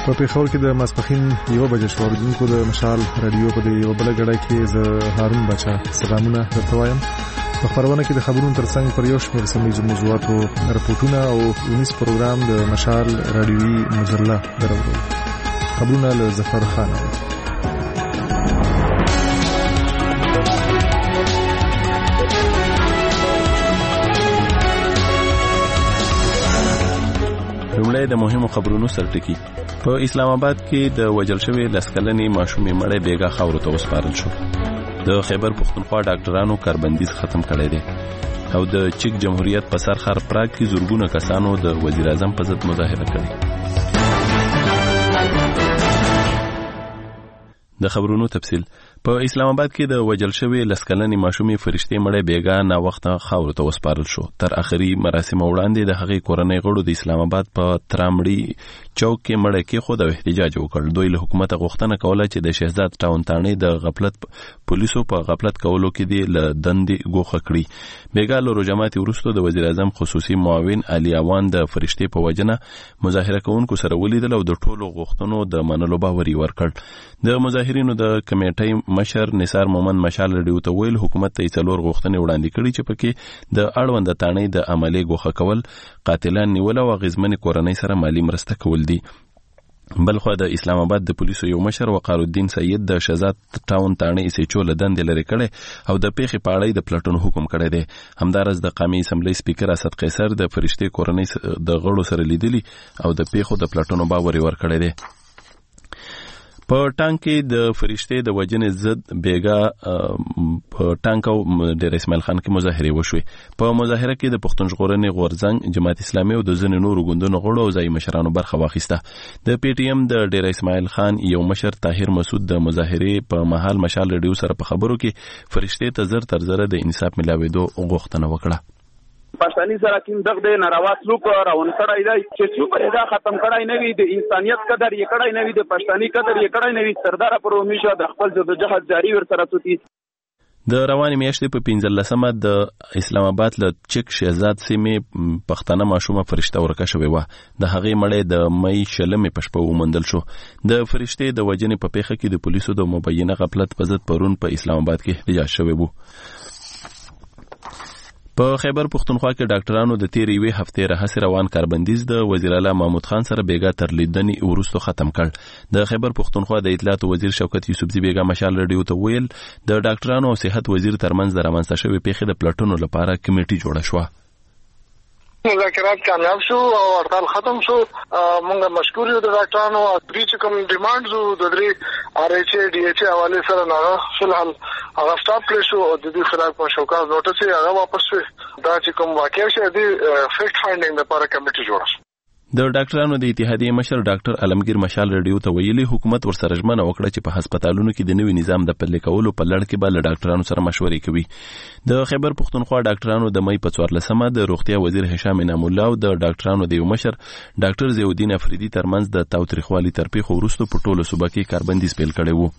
په پیښور کې د ماسپښین 1 بجې شو. اوریدونکو د مشال رادیو په یو بل غړی کې زه هارون بچا سلامونه درته وایم. په خبرونه کې د خبرونو ترڅنګ پر یو شمېر سیمه موضوعاتو راپورټونه او ونیس پروګرام د مشال رادیوي مجله درولو. خبرونه له ظفر خان. لومړی د مهمو خبرونو سرټکی. په اسلام آباد کې د وژل شوی لسکلنې ماشومې مړی بیګا خاورو ته وسپارل شو. د خیبر پښتونخوا ډاکټرانو کاربندیز ختم کړی دی او د چک جمهوریت په سر خر پراګ کې زورګونه کسانو د وزیر اعظم په ضد مظاهره کړې. د خبرونو تفصیل. په اسلام آباد کې د وژل شوی لسکلنې ماشومې فرشتې مړی بیګا نا وخت خاورو ته وسپارل شو. تر اخري مراسم وړاندې د هغې کورنۍ غړو د اسلام آباد په ترامړي چوک کې مړی کې خود او احتجاج وکړ. دوی له حکومت غوښتنه کوله چې د شهزاد ټاون تاڼې د غفلت پولیسو په غفلت کولو کې د دندې ګوښه کړي. بیګا له روجمات وروسته د وزیر اعظم خصوصي معاون علي اوان د فرشتې په وجنه مظاهره کوونکو سره ولیدل او د ټولو غوښتنو د منلو باور ورکړ. د مظاهرینو د کمیټې مشر نثار مومند مشال رادیو ته ویل حکومت ته 4 غوښتنې وړاندې کړي چې پکې د اړوند تاڼې د عملي ګوښه کول، قاتلان نیول او غزمنې کورنۍ سره مالی مرسته کول دي. بلخو د اسلام آباد د پولیسو یو مشر وقار الدین سید د شهزاد ټاون تاڼې ایسچو له دندې لري کړي او د پیښې په اړه د پلټنو حکم کړی دی. همدارس د قومي اسمبلی سپیکر اسد قیصر د فرشتې کورنۍ د غړو سره لیدلی او د پیښو د پلټنو باور ورکړی دی. په ټانک کې د فرشتې د وجنې ضد بیګا په ټانک او ډیر اسماعیل خان کې مظاهره وشوه. په مظاهره کې د پښتون ژغورنې غورځنګ، جماعت اسلامي او د ځینو نورو ګوندونو غړو او ځای مشرانو برخه واخیسته. د پی ټی ایم د ډیر اسماعیل خان یو مشر طاهر مسعود د مظاهره په محل مشال رادیو سره په خبرو کې فرشتې ته زر تر زر د انصاف ملاويدو غوښتنه وکړه. پښتني سره کوم دغه ناروا سلوک راون کړای دی چې څوک دا ختم کړای نه وي، د انسانيت قدر یې کړای نه وي، د پښتني قدر یې کړای نه وي. سردار پر همیشه د خپل جدوجہد جاری ور سره سوتي. د روانې میاشتې په 15مه د اسلام آباد له چک شهزاد سیمې پښتنه ماشومه فرشته ورکه شوې و. د هغې مړی د مې 16 په شپه وموندل شو. د فرشتې د وجنې په پیښه کې د پولیسو د مبینه غفلت په ضد پرون په اسلام آباد کې احتجاج شوی و. په خیبر پښتونخوا کې ډاکټرانو د تیرې یوې هفتې راهیسې روان کاربندیز د وزیر اعلی محمود خان سره بیګا تر لیدنې وروسته ختم کړ. د خیبر پښتونخوا د اطلاعات وزیر شوکت یوسفزي بیګا مشال رادیو ته ویل د ډاکټرانو او صحت وزیر ترمنځ د رامنځته شوې پیښې د پلټنو لپاره کمیټه جوړه شوه. مذاکرات کامیاب شو او هړتال ختم شو. موږ مشکور یو د ډاکټرانو پری چې کوم ډیمانډز د درې آر ایچ ای ډي ایچ حواله سره نه فلحال هغه سټاپ کړی شو او د دې خلاف مشوکات نوټس یې هغه واپس شو. دا چې کوم واقعي شه د فیکټ فایندینګ لپاره کمیټه جوړه شوه. د ډاکټرانو د اتحادیې مشر ډاکټر علمگیر مشال رادیو ته ویلي حکومت ورسره ژمنه وکړه چې په هسپتالونو کې د نوي نظام د پلي کولو په لړ کې به له ډاکټرانو سره مشورې کوي. د خیبر پښتونخوا ډاکټرانو د مې په 14مه د روغتیا وزیر هشام انعام الله او د ډاکټرانو د یو مشر ډاکټر ضیاءالدین افریدي ترمنځ د تاوتریخوالي تر پیښو وروسته په ټولو صوبه کې کاربندیز پیل کړی وو.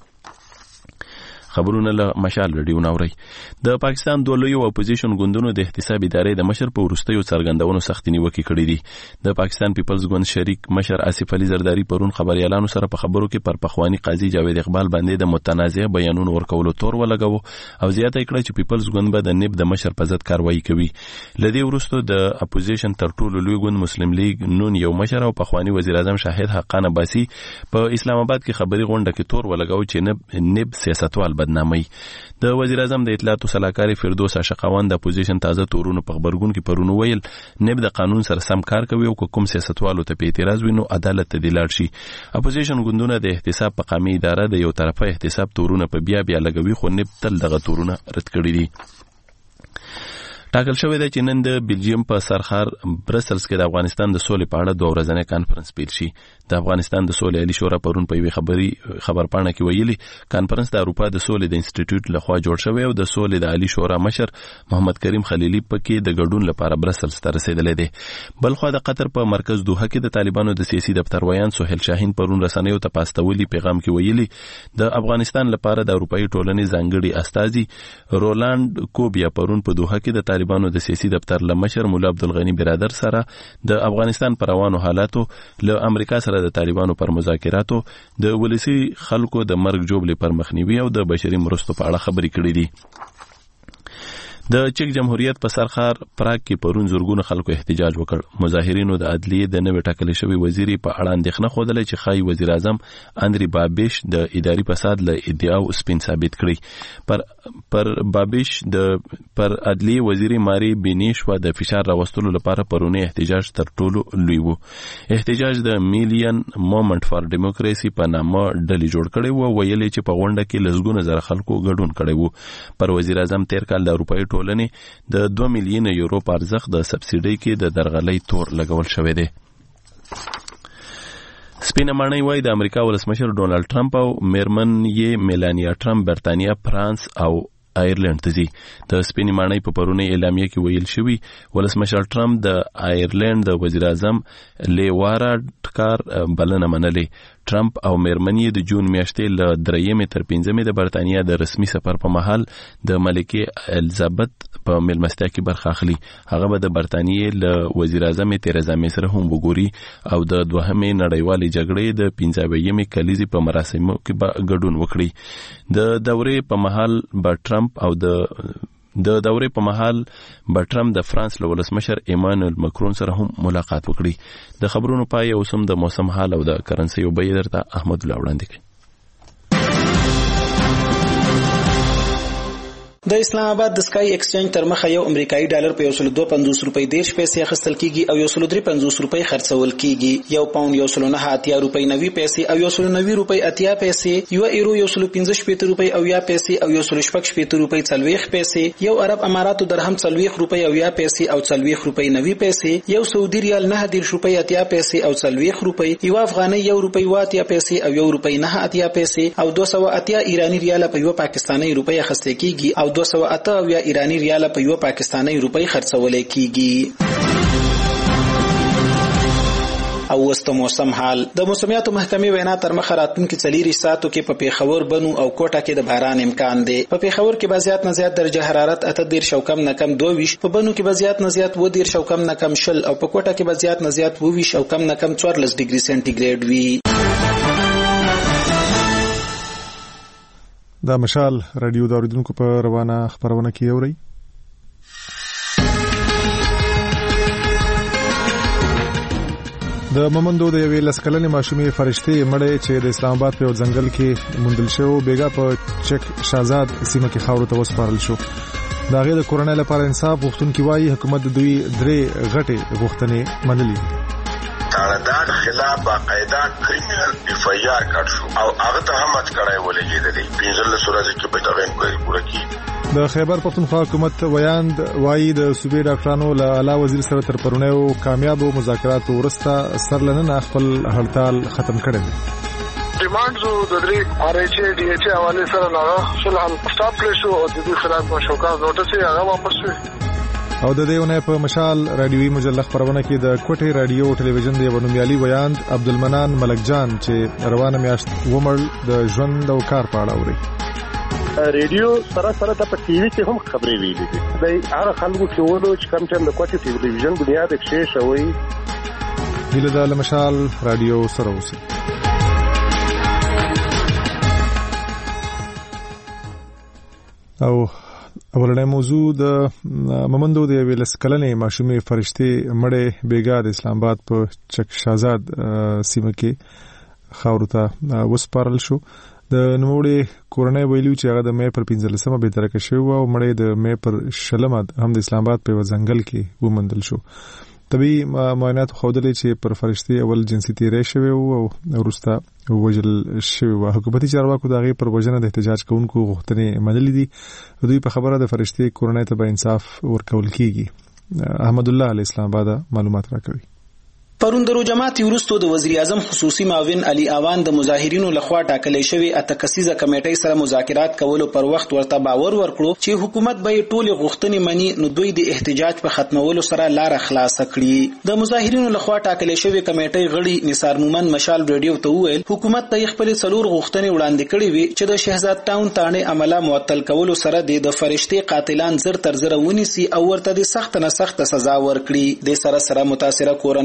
خبرونه له مشال رادیو ناوړي. د پاکستان دوه لوی اپوزیشن ګوندونو د احتساب ادارې د مشر په ورستیو څرګندونو سختي نیوکه کړې دي. د پاکستان پیپلز ګوند شریک مشر آصف علي زرداری پرون خبريالانو سره په خبرو کې پر پخوانی قاضي جاوید اقبال باندې د متنازع بیانونو ورکولو تور ولګاوه او زیاته کړه چې پیپلز ګوند به د نب د مشر په ضد کاروایی کوي. لدی ورستو د اپوزیشن تر ټولو لوی ګوند مسلم لیگ نون یو مشر او پخوانی وزیر اعظم شاهد حقان عباسی په اسلام آباد کې خبري غونډه کې تور ولګاوه چې نب سیاستوال بدنامي. د وزیر اعظم د اطلاعات او سلاکاري فردوس عاشقوان د اپوزیشن تازه تورونو په خبرګون کې پرونو ویل نب د قانون سره سم کار کوي او کوم سیاستوالو ته په اعتراض وینو عدالت ته دی لاړ شي. اپوزیشن ګوندونه د احتساب په قامي اداره د یو طرفه احتساب تورونه په بیا لګوي خو نب تل دغه تورونه رد کړی دي. ټاکل شوی دی چې نن د بلجیم په سرخار برسلز کې د افغانستان د سولې په اړه 2 ورځنی کانفرنس پیل شي. د افغانستان د سولې عالی شورا پرون په یوه خبرپاڼه کې ویلي کانفرنس د اروپا د سولې د انسټیټیوټ لخوا جوړ شوی او د سولې د عالی شورا مشر محمد کریم خلیلی پکې د ګډون لپاره برسلز ته رسیدلی دی. بلخو د قطر په مرکز دوحه کې د طالبانو د سیاسي دفتر ویان سهیل شاهین پرون رسنیو ته پاستولي پیغام کې ویلي د افغانستان لپاره د اروپאי ټولنې ځانګړي استازي رولاند کوبیا پرون په دوحه کې د طالبانو د سیاسي دفتر لمشر مولا عبدالغنی برادر سره د افغانستان پر روانو حالاتو له امریکا سره سره د طالبانو پر مذاکراتو د ولسی خلکو د مرګ جوړې پر مخنیوي او د بشري مرستو په اړه خبرې کړې دي. د چک جمهوریت په سرخار پراګ کې پرون زورګونه خلکو احتجاج وکړ. مظاهرینو د عدلیې د نوې ټاکل شوی وزیر په اړه اندېښنه خوده چې خای وزیر اعظم اندری بابیش د اداري فساد له ادعاو سپین ثابت کړي. پر بابیش پر عدلیې وزیر ماری بینیش و د فشار راوستلو لپاره پرونی احتجاج تر ټولو لوی وو. احتجاج د میلیون مومنت فار ډیموکراسي په نامه ډلې جوړ کړي وو، ویلي چې په غونډه کې لسګونه زره خلکو ګډون کړي وو. پر وزیر اعظم تیر کال د اروپאי ټولنې د 2 میلیون یورو په ارزښت د سبسیډي کې د درغلۍ تور لګول شوی دی. سپینه ماڼۍ وایي د امریکا ولسمشر ډونالد ټرمپ او میرمن یې میلانیا ټرمپ برتانیا، فرانس او آیرلند ته ځي. د سپینې ماڼۍ په پرونی اعلامیه کې ویل شوی ولسمشر ټرمپ د آیرلند د وزیر اعظم لیوارډ کار بلنه منلې. ټرمپ او میرمن یې د جون میاشتې له 3 تر 5 د برتانیا د رسمي سفر په مهال د ملکه الیزابت په ملمستیا کې برخه اخلي. هغه به د برتانیې له وزیر اعظم تیرزا مې سره هم وګوري او د دوهمې نړیوالې جګړې د 15مې کلیزې په مراسمو کې به ګډون وکړي. د دورې په مهال به ټرمپ او د دورې په مهال به ټرمپ د فرانس له ولسمشر ایمانوئل مکرون سره هم ملاقات وکړي. د خبرونو پای اوس هم د موسم حال او د کرنسي او بیې درته احمد الله وړاندې کړي. د اسلام آباد د سکای ایکسچینج تر مخه یو امریکایي ډالر په 152 روپۍ 10 پیسې اخیستل کیږي او 153 روپۍ خرڅول کیږي. یو پاوند 109 روپۍ 90 پیسې او 190 روپۍ 80 پیسې، یو ایرو 115 روپۍ او 10 پیسې او 116 روپۍ 40 پیسې، یو عرب اماراتو درهم 40 روپۍ او 10 پیسې او 40 روپۍ 90 پیسې، یو سعودي ریال 9 روپۍ 80 پیسې او 40 روپۍ، یو افغاني 1 روپۍ 80 پیسې او 1 روپۍ 9 پیسې او 280 ایرانی ریال په یو پاکستاني روپۍ اخیستل کیږي او 208 ایرانی ریال په یو پاکستاني روپۍ خرڅول کیږي. او وسط موسم حال. د موسمیاتو محکمې وینا تر مخه راتلونکي 4 ساعتو کې په پیښور، بنو او کوټه کې د باران امکان دی. په پیښور کې به زیات نه زیات درجه حرارت 18 او کم نه کم 22، په بنو کې به زیات نه زیات 20 او کم نه کم 20 او په کوټه کې به زیات نه زیات 20 او کم نه کم 14 ډیګري سنټیګریډ وي. دا مشال رادیو د اوریدونکو په روانه خبرونه کې اوري. د مومندو د یوې لسکلنې ماشومې فرشتې مړې چې د اسلام آباد په یو ځنګل کې موندل شو بیګا په چک شاهزاد سیمه کې خاورو ته وسپارل شو. دا غي د کورنۍ لپاره انصاف غوښتونکي وایي حکومت د دوی درې غټې غوښتنې منلې. تاړدار خلاف باقاعده کریمینل اف ای آر کړ شو او هغه ته هم اټکړای ولګیدل. 15 سورځ کې به تغیر پوره کی. د خیبر پختونخوا حکومت ویاند وایي د صوبې ډاکټرانو له اعلی وزیر سره تر پرونیو کامیابو مذاکراتو وروسته سرلنن خپل هړتال ختم کړی دی. ډیمانډز د درې آر ایچ ای ډي ایچ حواله سره نه فلحال سټاپ کړی شو او د دې خلاف مشوکات نوټس یې هغه واپس شو. او د دېونه په مشال رادیوي مجله خبرونه کې د کوټي رادیو ټلویزیون دی ونومیالي ویاند عبدالمنان ملک جان چې روانه میاشت ومړ د ژوند او کار په اړه اوري. ریډیو سره د په ټي وي کې هم خبرې ویلې دي. د هغه خلکو چې ولو چې کوم چې د کوټي ټلویزیون بنیاد کې شوی دله د مشال رادیو سره اوسي. او اولنې موضوع د مومندو د یوې لسکلنې ماشومې فرشتې مړې بیګا د اسلام آباد په چک شاهزاد سیمه کې خاورو ته وسپارل شو. د نوموړي کورنۍ ویلو چې هغه د مې پر 15مه به درکه شو او مړې د مې پر 16مه هم د اسلام آباد په ځنګل کې ومندل شو. طبي معاینات خودلې چې پر فرشتي اول جنسي تیرې شوی او وروسته وجل شوی و. حکومتي چارواکو د هغې پر وژنه د احتجاج کوونکو غوښتنې منلې دي. دوی په خبره د فرشتي کورنۍ ته به انصاف ورکول کیږي. احمد الله علی اسلام آباد معلومات راکوي. پرون د جماعت وروستو د وزیر اعظم خصوصي معاون علي اوان د مظاهرینو لخوا ټاکلې شوی اتکسیزه کمیټې سره مذاکرات کولو پر وخت ورته باور ورکړو چې حکومت به ټول غوښتنې مني، نو دوی د احتجاج په ختمولو سره لار خلاص کړي. د مظاهرینو لخوا ټاکلې شوی کمیټې غړي نثار مومن مشال رادیو ته وویل حکومت ته خپل څلور غوښتنې وړاندې کړې وي چې د شهزاد ټاون تانه عمله معطل کولو سره د فرشتي قاتلان زر تر زر ونیسي او ورته د سخت نه سخت سزا ورکړي. د سره متاثره کورنۍ سره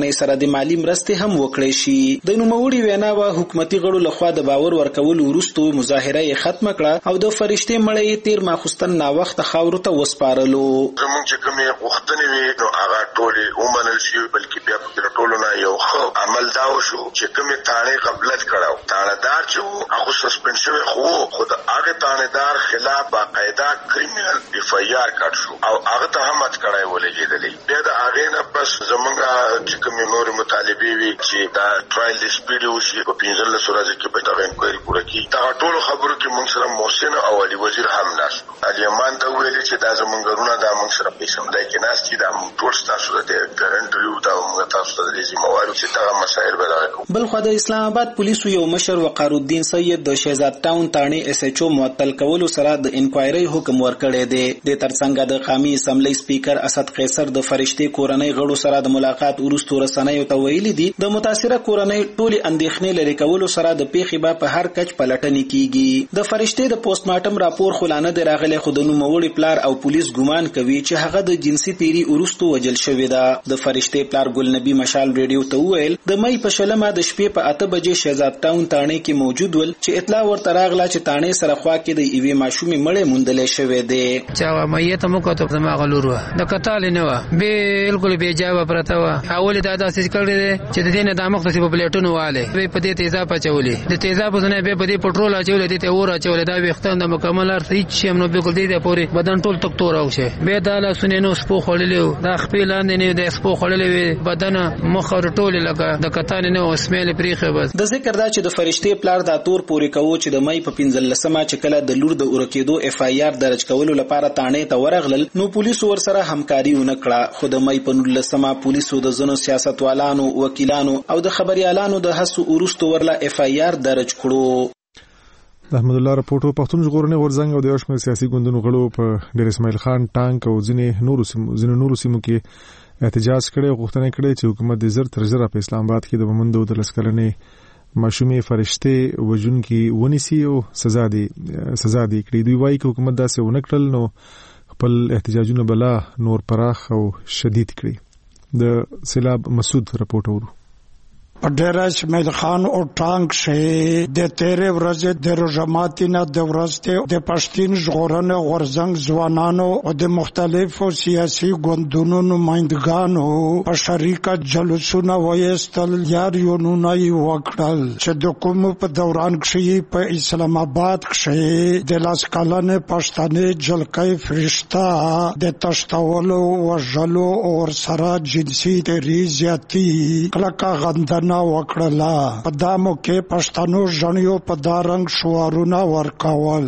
د مالی مرستې هم وکړې شي. د نوموړي وینا حکومتي غړو لخوا د باور ورکولو وروسته مظاهره یې ختم کړه او د فرشتي مړی تیر ماخستن نا وخت خاورو ته وسپارلو. زمونږ چې کومې غوښتنې وي نو هغه ټولې ومنل شي، بلکې بیا په ټولو نه یو ښه عمل دا وشو چې کومې تاڼې قبلت کړو. تاڼهدار چې وو هغه سسپینډ شوی خو د هغه تاڼهدار خلاف باقاعده کریمینل FIR کړ شو او هغه ته هم اټکړای ولګېدلې. بیا د هغې نه پس زمونږ چې کومې نورې مطالبې وي چې دا ټرایل د سپیډ وشي په 15 ورځې کې به دغه انکوایري پوره کړي. دغه ټولو خبرو کې موږ سره محسن او علي وزیر هم ناست. علي امان ته ویلې چې دا زمونږ غرونه دا موږ سره په سمدای کې ناست دي، دا موږ ټول ستاسو د کرنټ ریو دا موږ تاسو ته د ذمہوارو چې دا مسایل به راغلو. بل خو د اسلام آباد پولیسو یو مشر وقار الدین سید د شهزاد ټاون تاڼې SHO معطل کولو سره د انکوایري حکم ورکړی دی. د ترڅنګ د قومي اسمبلی سپیکر اسد قیصر د فرشتي کورنۍ غړو سره د ملاقات وروسته رسنیو ته ویلي دي د متاثره کورنۍ ټولي اندېښنې لري کولو سره د پیښې په هر کچ پلټنې کیږي. د فرشتي د پوسټ مارټم راپور خلانه د راغلي خود نوموړي پلار او پولیس ګمان کوي چې هغه د جنسي تیری وروسته وجل شوی ده. د فرشتي پلار ګل نبی مشال ریډیو ته ویل د مې په شلمه د شپې په 8 بجې شهزاد ټاون تاڼې کې موجود ول چې اطلاع ورته راغله چې تاڼې سره خوا کې د ایوي ماشومې مړې موندلې شوې ده. چا مې ته مو کوته زما غلور و د کتال نه و بالکل بے جواب پرته و. اول دا داسې کړی چې د دینه د مختص په پلیټونو واله به په دې تیزاب چولې د تیزاب زنه به په دې پټرول چولې دې ته اور چولې دا وختان د مکمل ارث هیڅ شي نو بالکل دې پوري بدن ټول تک تور او شه به دا لا سنې نو سپو خړلې دا خپل لاندې نه د سپو خړلې بدن مخ ټول لګه د کتان نه اسماعیل پریخه. بس د ذکر دا چې د فرشتي پلار دا تور پوري کوو چې د مې په 15 چې کله د لور د اورکیدو FIR درج کولو لپاره تاڼې ته ورغلل نو پولیسو ورسره همکاري ونکړه. خو د مې په 19 پولیسو د زنو سیاستوالانو وکیلانو او د خبريالانو د هڅو ورستو ورله FIR درج کړو. د احمد الله راپورټو پښتون ژغورنې غورځنګ او د یوشمیر سیاسي ګوندونو غړو په ډیر اسماعیل خان ټانک او ځینې نورو سیمو کې احتجاج کړي او غوښتنه کړې چې حکومت د زر تر زر په اسلام آباد کې د بمندو د لسکلنې ماشومې فرشته وجونکي ونیسي او سزا دی کړي. دوی وایي چې حکومت داسې ونکړل نو خپل احتجاجونه بلا نور پراخ او شدید کړي. د سیلاب مسعود راپورټ ورو ډیره اسماعیل خان او ټانک شه د 13 ورځې د روزماتینه د ورځې د پښتون ژغورنې غورځنګ ځوانانو او د مختلفو سیاسي ګوندونو نمائندګانو په شریکت جلوسونه وایستل یارونه وکړل چې د کوم په دوران کې په اسلام آباد کې د لاس کلن پښتني جلکې فرشتہ د تشتولو وژلو او سره جنسي تریزیاتی کلکه غندنه وکړه. په دامو کې پښتنو ژوندیو په دارنګ شعارونه ورکول.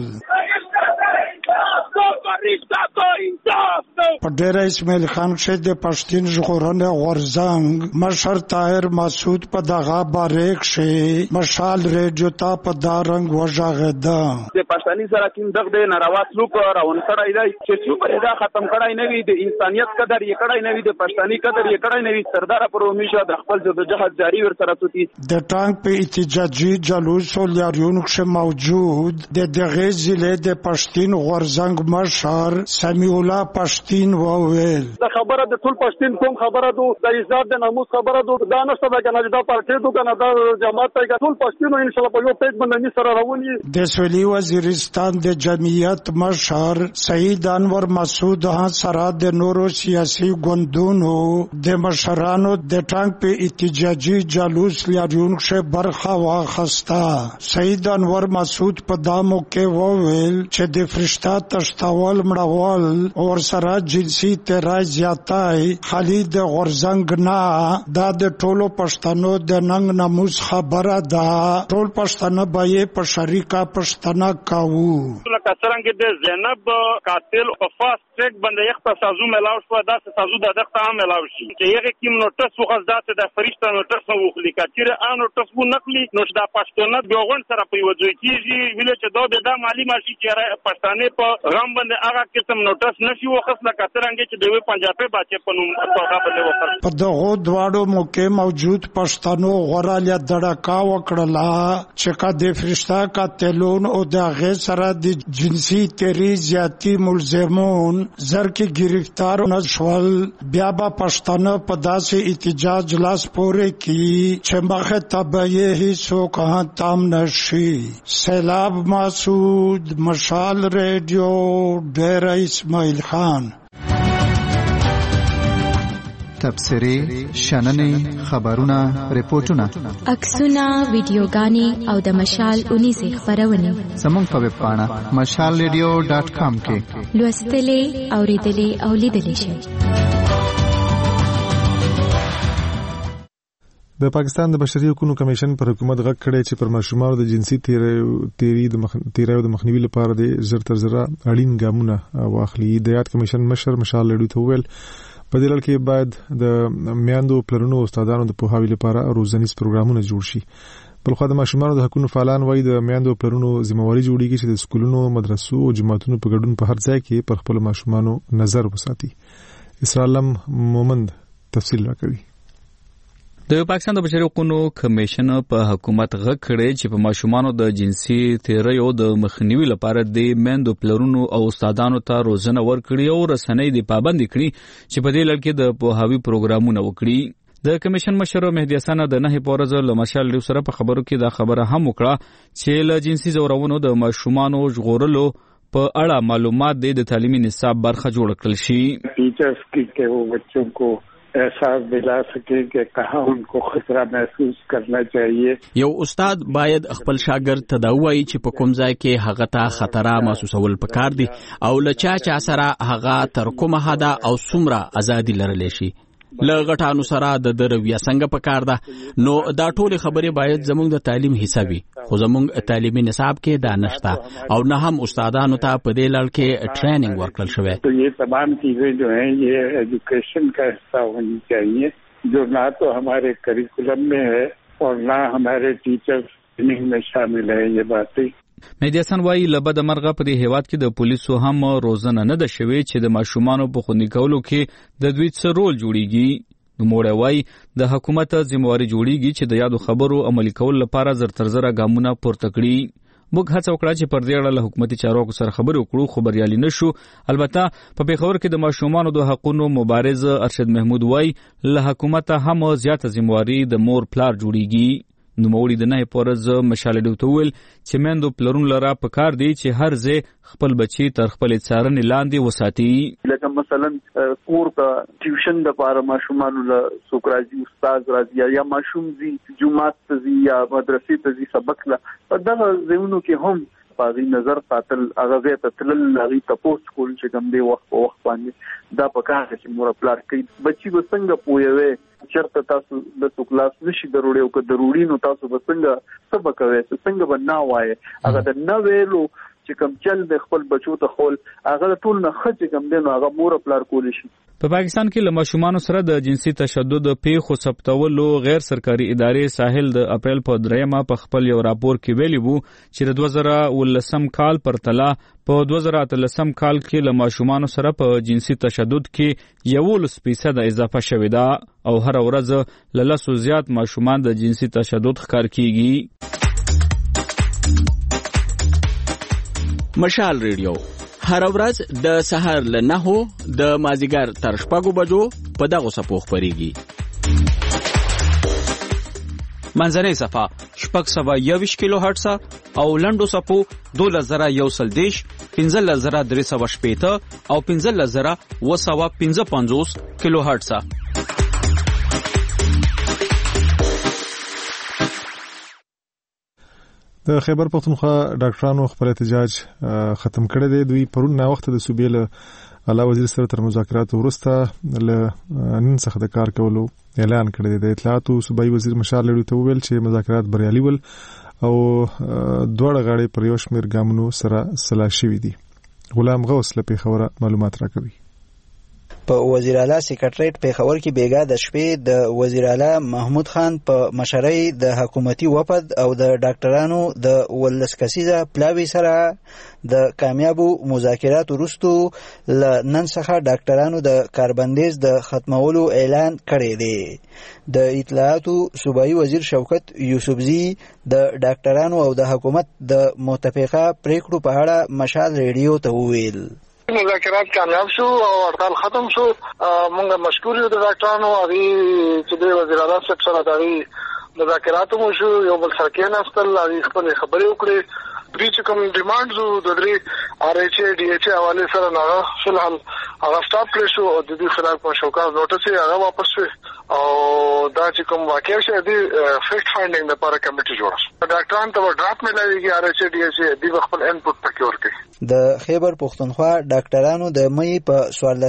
په ډیره اسماعیل خان چې د پښتون ژغورنې غورځنګ مشر طاهر مسعود په دغه باره کې مشال ریډیو ته په دارنګ وژغېده. د پښتني سره کوم دغه ناروا سلوک راون کړای دی چې څومره دا ختم کړای نه وي، د انسانيت قدر یې کړای نه وي، د پښتني قدر یې کړای نه وي. سردار پر همیشه د خپل جدوجہد جاری ور سره سوتي. د ټانک په احتجاجي جلوس لاریون کې موجود د دغه ضلع د پښتون غورځنګ مشر سمیع الله پښتون وویل دا خبره د ټول پښتون کوم خبره دو د عزت د ناموس خبره دو دا نشته دا کنه دا پارټي دو کنه دا جماعت ته ټول پښتون ان شاء الله په یو پیج باندې سره رواني. د سویلي وزیرستان د جمعیت مشر سید انور مسعود سره د نورو سیاسي ګوندونو د مشرانو د ټانک په احتجاجي جلوس لاریون کې برخه واخیسته. سید انور مسعود په دامو کې وویل چې د فرشتہ تشتول مړول او سره جنسي تیرای زیاتای خالد غورځنګ نه دا د ټولو پښتنو د ننګ ناموس خبره ده. ټول پښتانه به په شریکه پښتنه کاوه. لکه څنګه د زینب قاتل او فاست ټریک باندې یو تاسو ملاو شو دا تاسو د دغه هم ملاو شي چې یو کیم نوټس وخت ذات د فرشتہ نوټس نو وخلی کچره ان نوټس وو نقلی نو د پښتون د غون سره په وځي کیږي ویل چې دا د مالی ماشي چې پښتانه په غم باندې هغه قسم نوټس نشي وخت لکه څنګه چې دوی پنجابي باچې په نوم توګه باندې وکړ. په دغه دواړو موقع موجود پښتنو غوړاله دړکا وکړه چې کا د فرشتہ قاتلون او د غیر سره د جنسي تیری زیاتی ملزمون زر کې گرفتار نشول. بیا با پښتنو په داسې احتجاج لاس پورې کی چې مخه تبعیه هیڅ کہاں تام نشي. سیلاب مسعود، مشال ریڈیو، ډیره اسماعیل خان. تبصرې، شننې، خبرونه، ریپورتونه، عکسونه، ویډیوګانې او د مشال 19 خبرونه زموږ په ویب پاڼه mashalradio.com کې لوستلې، اوریدلې او لیدلې شئ. د پاکستان د بشري حقوقو کمیشن پر حکومت غږ کړی چې پر ماشومانو د جنسي تیری د مخنیوي لپاره د زر تر زره اړین ګامونه واخلي. د یاد کمیشن مشر مشال لړیو ته وویل په دې لړ کې باید د میاندو پلرونو او استادانو د پوهاوي لپاره روزنیز پروګرامونه جوړ شي. بلخو د ماشومانو د حقوقو فعالان وایي د میاندو پلرونو ذمہواری جوړیږي چې د سکولونو، مدرسو او جماعتونو په ګډون په هر ځای کې پر خپل ماشومانو نظر وساتي. اسرائیل مومند تفصیل راکوي. د پاکستان د بشري حقوقو کمیشن په حکومت غږ کړی چې په ماشومانو د جنسي تیریو د مخنیوي لپاره د میندو پلرونو او استادانو ته روزنه ورکړي او رسنۍ د پابند کړي چې په دې لړ کې د پوهاوي پروګرامونه وکړي. د کمیشن مشر مهدی حسن د نه پورز له مشال لري سره په خبرو کې دا خبره هم وکړه چې له جنسي زورونو د ماشومانو ژغورلو په اړه معلومات د تعلیمي نصاب برخه جوړ کړل شي. ټیچرز کې وہ بچوں کو احساس دلا سکے کہ کہاں ان کو خطرہ محسوس کرنا چاہیے. یو استاد باید خپل شاګرد ته دا وایي چې په کوم ځای کې هغه ته خطر محسوسول پکار دي او لچا چا سره هغه تر کومه حد او څومره ازادي لرلی شي. لغټانو سره د درویا څنګه پکار ده. نو دا ټول خبرې باید زموږ د تعلیم حصہ وي، خو زموږ تعلیمي نصاب کې دا نشته او نه هم استادانو ته په دې لړ کې ټریننګ ورکړل شوی. تو یہ تمام چیزیں جو ہیں یہ ایجوکیشن کا حصہ ہونی چاہیے جو نہ تو ہمارے کریکولم میں ہے اور نہ ہمارے ټیچرز ټریننګ میں شامل ہے. یہ باتیں مهدی حسن وایي لبد مرغه په دې هیواد کې د پولیسو هم روزنه نه ده شوې چې د ماشومانو په خوندي کولو کې د دوی څه رول جوړیږي. نو موږ وایي د حکومت ذمہواری جوړیږي چې د یادو خبرو عملي کول لپاره زر تر زره ګامونه پورته کړي. موږ هڅه وکړه چې پر دې اړه له حکومتي چارواکو سره خبرې وکړو خو بریالي نشو. البته په پیښور کې د ماشومانو د حقوقو مبارز ارشد محمود وایي له حکومت هم زیاته ذمہواری د مور پلار جوړیږي. نو موړي د نه پورز مشال لري ته ویل چې میندو پلرون لرا پکار دی چې هر ځای خپل بچي تر خپل څارنې لاندې وساتي. لکه مثلا کور ته ټیوشن د پاره ماشومان له سوکراجي استاد راځي یا ماشوم زی جمعات ته زی یا مدرسې ته زی سبق لا په دغه ځایونو کې هم پاغي نظر قاتل هغه ته تلل هغه تاسو کول چې کوم دی وخت په وخت باندې دا پکار چې مور پلار کوي بچي وسنګ پویوي چرته تاسو د کلاس نشي ضروري او که ضروري نو تاسو وسنګ سبق کوي څنګه بنا وای هغه د نو ویلو چې کوم چل د خپل بچو ته خول هغه ټول نه خچ کوم دی نو هغه مور پلار کول شي. په پاکستان کې له ماشومانو سره د جنسي تشدد پیښو ثبتولو غیر سرکاري ادارې ساحل د اپریل په 3 په خپل یو راپور کې ویلي وو چې د 2019 کال پر تلا په 2013 کال کې له ماشومانو سره په جنسي تشدد کې 11% اضافه شوې ده او هر ورځ له 100 زیات ماشومان د جنسي تشدد ښکار کیږي. مشال ریډیو هر ورځ د سحر له 9 د مازیګر تر 6 بجو په دغه صفو خبريږي. منځنۍ صفه 621 کیلو هرتز او لنډو صفو 2110 15380 او 15255 کیلو هرتز. د خیبر پختونخوا ډاکټرانو خپل احتجاج ختم کړی دی. دوی پرون نا وخت د صوبې له اعلی وزیر سره تر مذاکراتو وروسته له نن څخه د کار کولو اعلان کړی دی. د اطلاعاتو صوبایي وزیر مشال لړیو ته وویل چې مذاکرات بریالي ول او دوه غاړې پر یو شمېر ګامونو سره سلا شوي دي. غلام غوث له پیښوره معلومات راکوي. په وزیر اعلی سیکریټریټ پیښور کې بیګا د شپې د وزیر اعلی محمود خان په مشرۍ د حکومتي وفد او د ډاکټرانو د ولس کسیزه پلاوی سره د کامیابو مذاکراتو وروسته له نن څخه ډاکټرانو د کاربندیز د ختمولو اعلان کړی دی د اطلاعاتو صوبایي وزیر شوکت یوسفزي د ډاکټرانو او د حکومت د متفقه پریکړو په اړه مشال ریډیو ته وویل مذاکرات کامیاب شو او هړتال ختم شو. مونږ مشکور یو د ډاکټرانو هغه چې د وزیر اعلی صاحب سره د مذاکراتو مو شو یو بل سره کېناستل هغه خپل خبرې وکړې چې کوم ډیمانډز د درې آر ایچ ډي ایچ حواله سره نه فلحال هغه سټاپ کړی شو او د دې خلاف په شوکا نوټس یې هغه واپس شو او دا چې کوم واقع شي د فیکټ فایندینګ لپاره کمیټي جوړه شو. ډاکټران ته ډراپ ملایږي آر ایچ ډي ایچ د خپل انپوټ پکې ورکړي. د خیبر پښتونخوا ډاکټرانو د مې په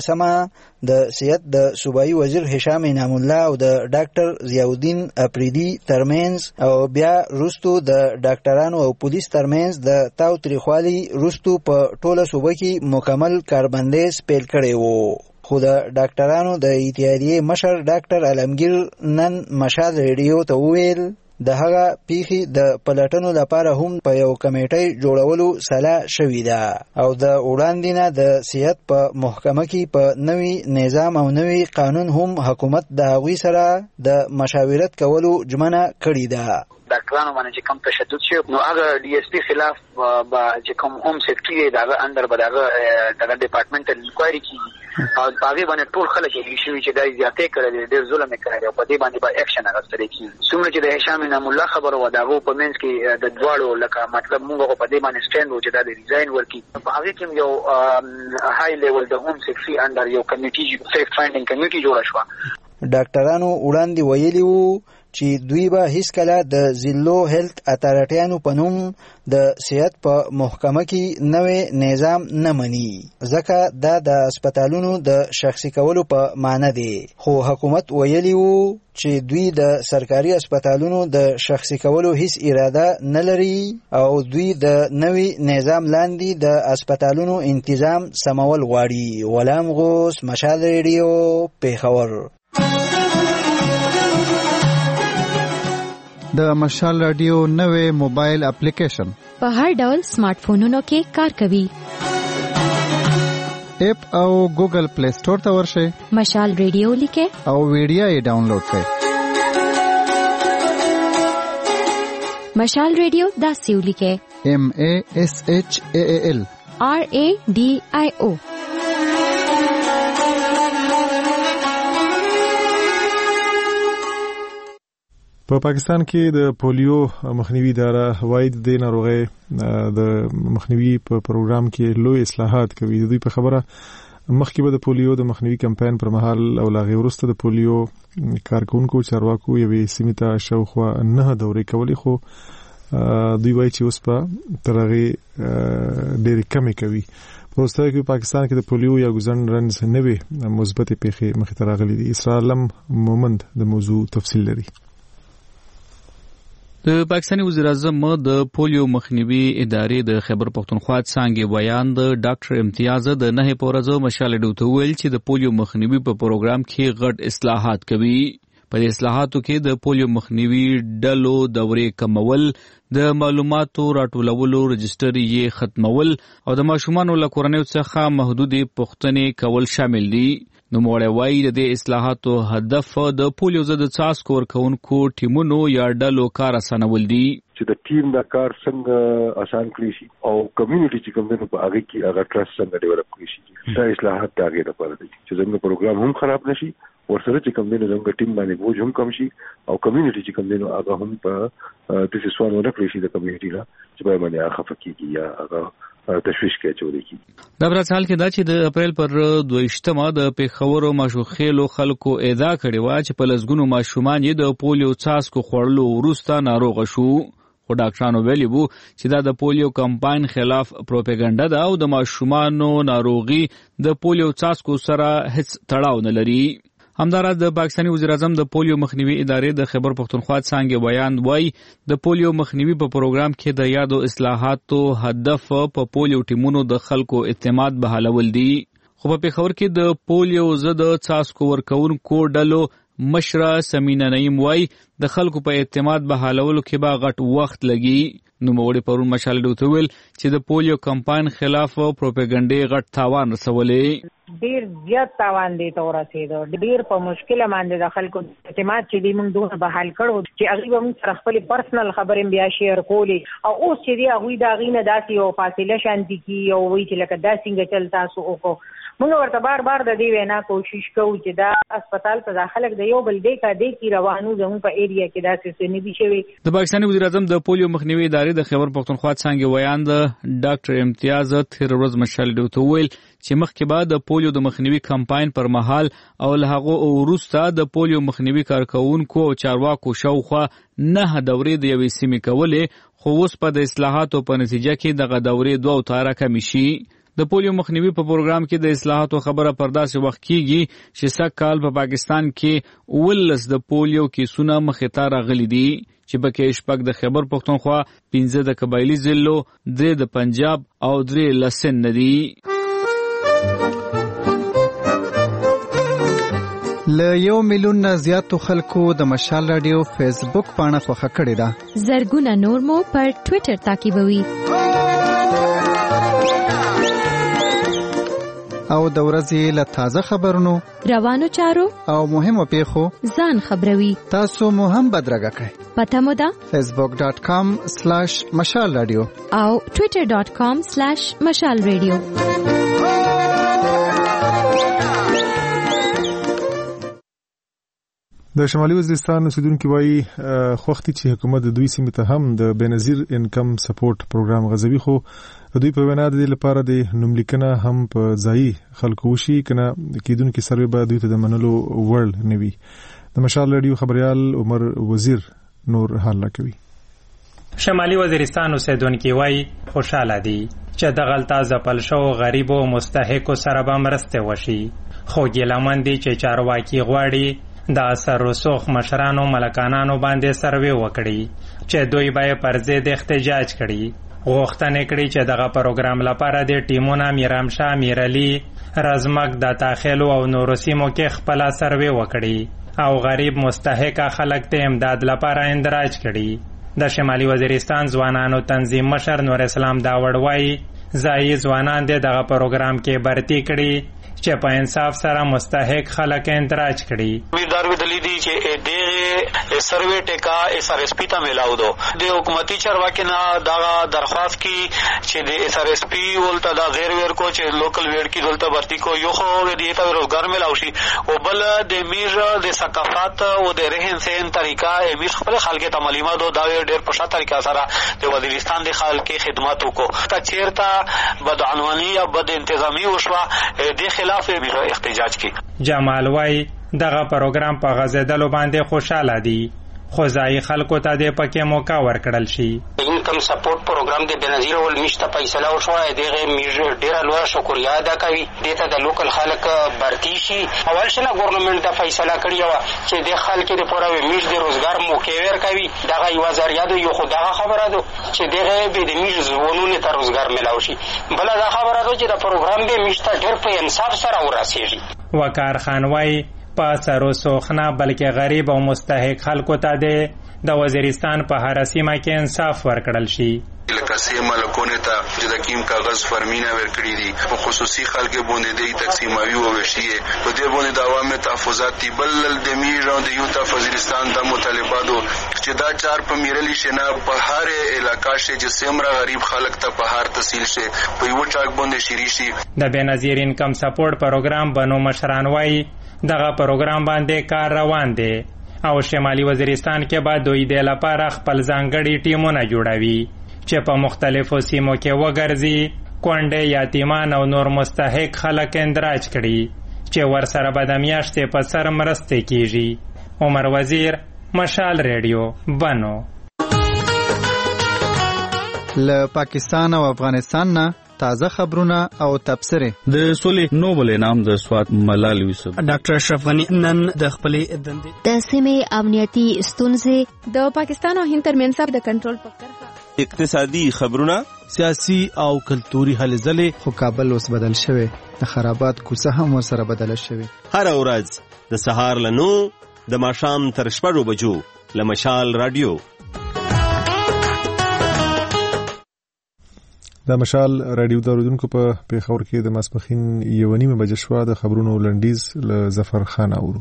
14مه د صحت د صوبایي وزیر هشام انعام الله او د ډاکټر ضیاءالدین اپریدي ترمنځ او بیا روستو د ډاکټرانو او پولیس ترمنځ د تاو تریخوالي روستو په ټوله صوبه کې مکمل کاربندیز پیل کړی وو. خو د ډاکټرانو د اتحادیې مشر ډاکټر علمگیر نن مشال ریډیو ته وویل د هغه پیخي د پلټنو لپاره هم په یو کمیټې جوړولو سلا شوې ده او د وړاندې نه د صحت په محکمه کې په نوي نظام او نوي قانون هم حکومت د هغوی سره د مشاورت کولو ژمنه کړې ده. ډاکټرانو باندې چې کوم تشدد شي نو هغه ډي اس پی خلاف با چې کوم هوم سیکریټري دغه اندر به دغه ډپارټمنټل انکوایري کی او هغه باندې ټول خلک یې شوی چې دای زیاتې کړل ډېر ظلم کړی او په دې باندې به اکشن اخیستل کیږي. څومره چې د هشام انعام الله خبره و دغه په منځ کې د دواړو لکه مطلب موږ په دې باندې سټاند و چې دا د ریزاین ورکی په هغه کې یو های لیول د هوم سیکریټري اندر یو کمیټي فیکټ فایندینګ کمیټي جوړه شو. ډاکټرانو وړاندې ویلي وو چې دوی به هیڅ کله د زیلو هیلث اتارټیانو په نوم د صحت په محکمه کې نوې نظام نه مني ځکه دا د هسپتالونو د شخصي کولو په معنی دی. خو حکومت ویلي وو چې دوی د سرکاري هسپتالونو د شخصي کولو هیڅ اراده نه لري او دوی د نوې نظام لاندې د هسپتالونو تنظیم سمول غواړي. غلام غوث، مشال ریډیو، پیښور. د مشال رادیو نوې موبایل اپلیکیشن په هر ډول سمارټ فونونو کې کار کوي. اپ او ګوګل پلی سٹور ته ورشئ، مشال ریډیو لیکه او ویډیو یې ډاونلوډ کړئ. مشال ریډیو دا سیو لیکه MASHAAL RADIO. په پاکستان کې د پولیو مخنیوي اداره وايي د ناروغي د مخنیوي په پروګرام کې لوی اصلاحات کوي. دوی په خبره مخکې به د پولیو د مخنیوي کمپاین پر مهال او لاغي ورسته د پولیو کارکونکو چارواکو یوې سیمې ته شاوخوا 9 دورې کولې، خو دوی وايي چې اوس په ترغه ډېر کم کوي. په اوسه کې پاکستان کې د پولیو یا ګزن رنز نوي مثبت پیښې مخې ته راغلي دي. اسرائیل مومند د موضوع تفصیل لري. د پاکستاني وزیر اعظم د پولیو مخنیوي ادارې د خیبر پښتونخوا څانګې بیان د ډاکټر امتیاز د 9 پورزو مشال ډوته ویل چې د پولیو مخنیوي په پروګرام کې غټ اصلاحات کوي. په دې اصلاحاتو کې د پولیو مخنیوي ډلو دورې کمول، د معلوماتو راټولولو رجستر یې ختمول او د ماشومانو له کورنیو څخه محدودې پوښتنې کول شامل دي. نو موړی وایي د دې اصلاحاتو هدف د پولیو ضد څاڅکو ورکوونکو ټیمونو یا ډلو کار اسانول دي. چې د ټیم دا کار څنګه آسان کړی شي او کمیونټي چې کوم نه په هغه کې هغه ټرست څنګه ډیولپ کړی شي. دا اصلاحات د هغه لپاره دي چې زموږ پروګرام هم خراب نشي، ورسره چې کوم نه زموږ ټیم باندې بوج هم کم شي او کمیونټي چې کوم نه هغه هم په د سوال ورکړي شي د کمیونټي لا چې به باندې هغه فکیږي یا هغه تشویش کې چوري کی. د برازیل کې دا چې د اپریل پر 22مه د پیښور ماشوخېلو خلکو ادا کړي وا چې په لزګونو ماشومان یې د پولیو څاڅکو خوړلو وروسته ناروغ شو. خو ډاکټرانو ویلي وو چې دا د پولیو کمپاین خلاف پروپاګاندا ده او د ماشومانو ناروغي د پولیو څاڅکو سره هیڅ تړاو نه لري. همداراز د پاکستاني وزیر اعظم د پولیو مخنیوي ادارې د خیبر پښتونخوا څانګې بیان وایي د پولیو مخنیوي په پروګرام کې د یادو اصلاحاتو هدف په پولیو ټیمونو د خلکو اعتماد بحالول دي. خو په پیښور کې د پولیو ضد څاڅکو ورکوونکو ډلو مشره سمینا نعیم وای د خلکو په اعتماد به حالولو کې به غټ وخت لګي. نو موږ پرون مشال ډوته ویل چې د پولیو کمپاین خلاف پروپاګاندا غټ تاوان رسولې. ډیر زیات تاوان دی تور رسیدو. ډیر په مشکله باندې د خلکو اعتماد چې دی موږ دوه به حل کړو چې هغه موږ سره خپل پرسنل خبرې بیا شیر کولې او اوس چې دی هغه دا غینه داسي او فاصله شانتي کی او وی چې لکه داسې چل تاسو او موږ ورته بار د دې وینا کوشش کوو چې دا هسپتال ته داخله د یو بل دی کی روانو زموږ په ایریا کې داسې څه نه دي شوی. د پاکستاني وزیر اعظم د پولیو مخنیوي ادارې د خیبر پختونخوا څنګه ویان د ډاکټر امتیاز تیر ورځ مشال ډوته ویل چې مخکې بعد د پولیو د مخنیوي کمپاین پر مهال او له هغه وروسته د پولیو مخنیوي کارکونکو او چارواکو شاوخوا 9 دورې د یوې سیمې کولې، خو اوس په د اصلاحاتو په نتیجه کې دغه دورې 2 تاره کم شي. د پولیو مخنیوي په پروګرام کې د اصلاحاتو خبره پر داسې وخت کیږي چې سږ کال په پاکستان کې 19 د پولیو کیسونه مخې ته راغلي دي چې پکې 6 د خیبر پختونخوا، 15 د قبایلی ضلعو، 3 د پنجاب او 3 له سند دي. له 1 میلیون نه زیاتو خلکو د مشال رادیو فیسبوک پاڼه خوښه کړې ده. زرګونه نور مو پر ټوئیټر تعقیبوي او د ورځې له تازه خبرونو، روانو چارو او مهمو پیښو ځان خبروي. تاسو مو هم بدرګه کړئ. پته مو ده facebook.com/مشال رادیو او twitter.com/مشال رادیو. د شمالي وزیرستان اوسیدونکو وایي خوختي چې حکومت د دوی سیمې ته هم د بنظیر انکم سپورټ پروګرام غځوي، خو دوی په وینا د لپاره د نوملیکنه هم په ځای خلکو وشي کنه کیدونکو سروي به دوی ته د منلو وړ نوي. د مشال رادیو خبريال عمر وزیر نور حال راکوي. شمالي وزیرستان اوسیدونکو وایي خوشاله دي چې د غلطه ځپل شو غریب او مستحق سره به مرسته وشي، خو ګیلمن دي چې چارواکي غواړي د اثر رسوخ مشرانو ملکانانو باندې سروي وکړي چې دوی به پر ضد احتجاج کړي. غوښتنه کړي چې دغه پروګرام لپاره د ټیمونو میرامشاه، میرعلی، رزمک د داخلو او نورو سیمو کې خپل سروي وکړي او غریب مستحق خلک ته امداد لپاره اندراج کړي. د شمالي وزیرستان ځوانانو تنظیم مشر نور اسلام داوړ وایي ځایي ځوانان دغه پروګرام کې برتی کړي چې په انصاف سره مستحق خلک اندراج کړي. ویدار ودلی دي چې د سروي ټیکا اس ار اس پی ته ملاو دو د حکومتي چارواکي نه دا درخواست کی چې د اس ار اس پی ولته دا غیر ور کو چې لوکل ویډ کی دلته برتی کو یو خو د ته روزګار ملاو شي او بل د میر د ثقافت او د رهن سین طریقہ امیر خپل خلک ته معلومات دو دا ډېر په شاته طریقه سره د وزیرستان د خلکو خدمات وکړو. تا چیرته بدعنوانی یا بد انتظامی وشوه د خلاف به احتجاج کی. جمال وای دغه پروګرام په غزیدلو باندې خوشاله دي، خو ځای خلکو ته د پکې موقع ورکړل شي. انکم سپورټ پروګرام د بنظیر ول مشته فیصله وشوه، دغه میجر ډیره لوړه شکریا ادا کوي. دته د لوکل خلک برتی شي. اول شنه ګورنمنت د فیصله کړی و چې د خلکو د پوره میج د روزګار موقع ورکوي. دغه یو ذریعہ دی، یو خدای خبره ده چې دغه به د میج زونونه ته روزګار ملاوي شي. بل دا خبره ده چې د پروګرام به مشته ډیر په انصاف سره ورسیږي. وقار خان وای په سرو سوخنه بلکې غریب او مستحق خلکو ته د وزیرستان په هر سیمه کې انصاف ورکړل شي. لکه سیمه لکونه ته چې د کیم کاغذ فرمینه ورکړي دي په خصوصي خلک باندې د تقسیموي او وشي په دې باندې د عوامو تحفظات بل د میر او د یو ته وزیرستان د مطالباتو چې دا چار په میرلی شنه په هر علاقې چې سیمره غریب خلک ته په هر تحصیل شي په یو ټاک باندې شری شي. د بنظیر انکم سپورټ پروګرام بنو مشران وای دغه پروګرام باندې کار روان دی او شمالي وزیرستان کې به دوی د لپاره خپل ځانګړي ټیمونه جوړوي چې په مختلفو سیمو کې وګرځي، کونډې، یتیمان او نور مستحق خلک اندراج کړي چې ورسره به د میاشتې په سر مرستې کیږي. عمر وزیر، مشال ریډیو، بنو. له پاکستان او افغانستان نه تازه خبرونه او تبصره. د سولې نوبل انعام د سوات ملال یوسف ډاکټر اشرف غنی نن د خپلې دندې د سیمې امنیتي ستونزې د پاکستان او هند ترمنځ د کنټرول په کرښه اقتصادي خبرونه، سیاسي او کلتوري هلې ځلې. خو کابل اوس بدل شوی، د خرابات کوڅه هم ورسره بدله شوی. هر ورځ د سهار له 9 د ماښام تر 6 بجو له مشال رادیو. د مشال رادیو داودونکو په پیښور کې د ماسپخین 1:30 بجې شو. د خبرونو لنډیز له ظفر خان اورو.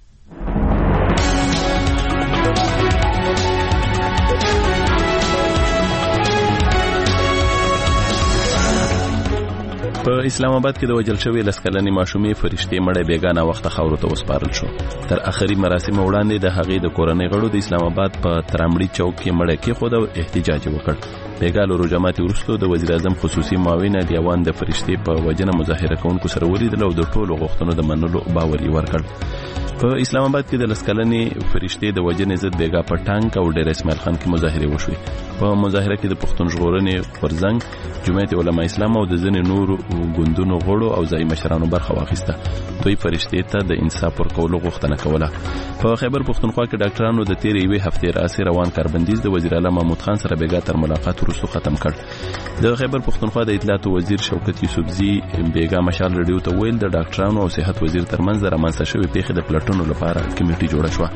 په اسلام آباد کې د وجل شوی لسکلنې ماشومې فرشتې مړې بیگانه وخت خاورو ته وسپارل شو. تر اخري مراسم وړاندې د هغې د کورنۍ غړو د اسلام آباد په ترامړي چوک کې مړې کېښود او احتجاج وکړ. بیګا له جماعت وروسته د وزیر اعظم خصوصي معاون دیوان د فرشتې په وجنه مظاهره کوونکو سره ولیدل او د ټولو غوښتنو د منلو باور ورکړ. په اسلام آباد کې د لسکلنې فرشتې د وجنې ضد بیګا په ټانک او ډیر اسماعیل خان کې مظاهره وشوه. په مظاهره کې د پښتون ژغورنې ورزنګ، جمعیت علماء اسلام او د ځینې نورو ګوندونو غړو او ځای مشرانو برخه واخیسته. دوی فرشتې ته د انصاف ورکولو غوښتنه کوله. په خیبر پښتونخوا کې ډاکټرانو د تیرې یوې هفتې راهیسې روان کاربندیز د وزیر اعلی محمود خان سره بیګا تر ملاقات وروسته ختم کړ. د خیبر پښتونخوا د اطلاعات وزیر شوکت یوسفزي بیګا مشال رادیو ته ویل د ډاکټرانو او صحت وزیر ترمنځ د رامنځته شوې پیښې د پلټنو لپاره کمیټه جوړه شوه.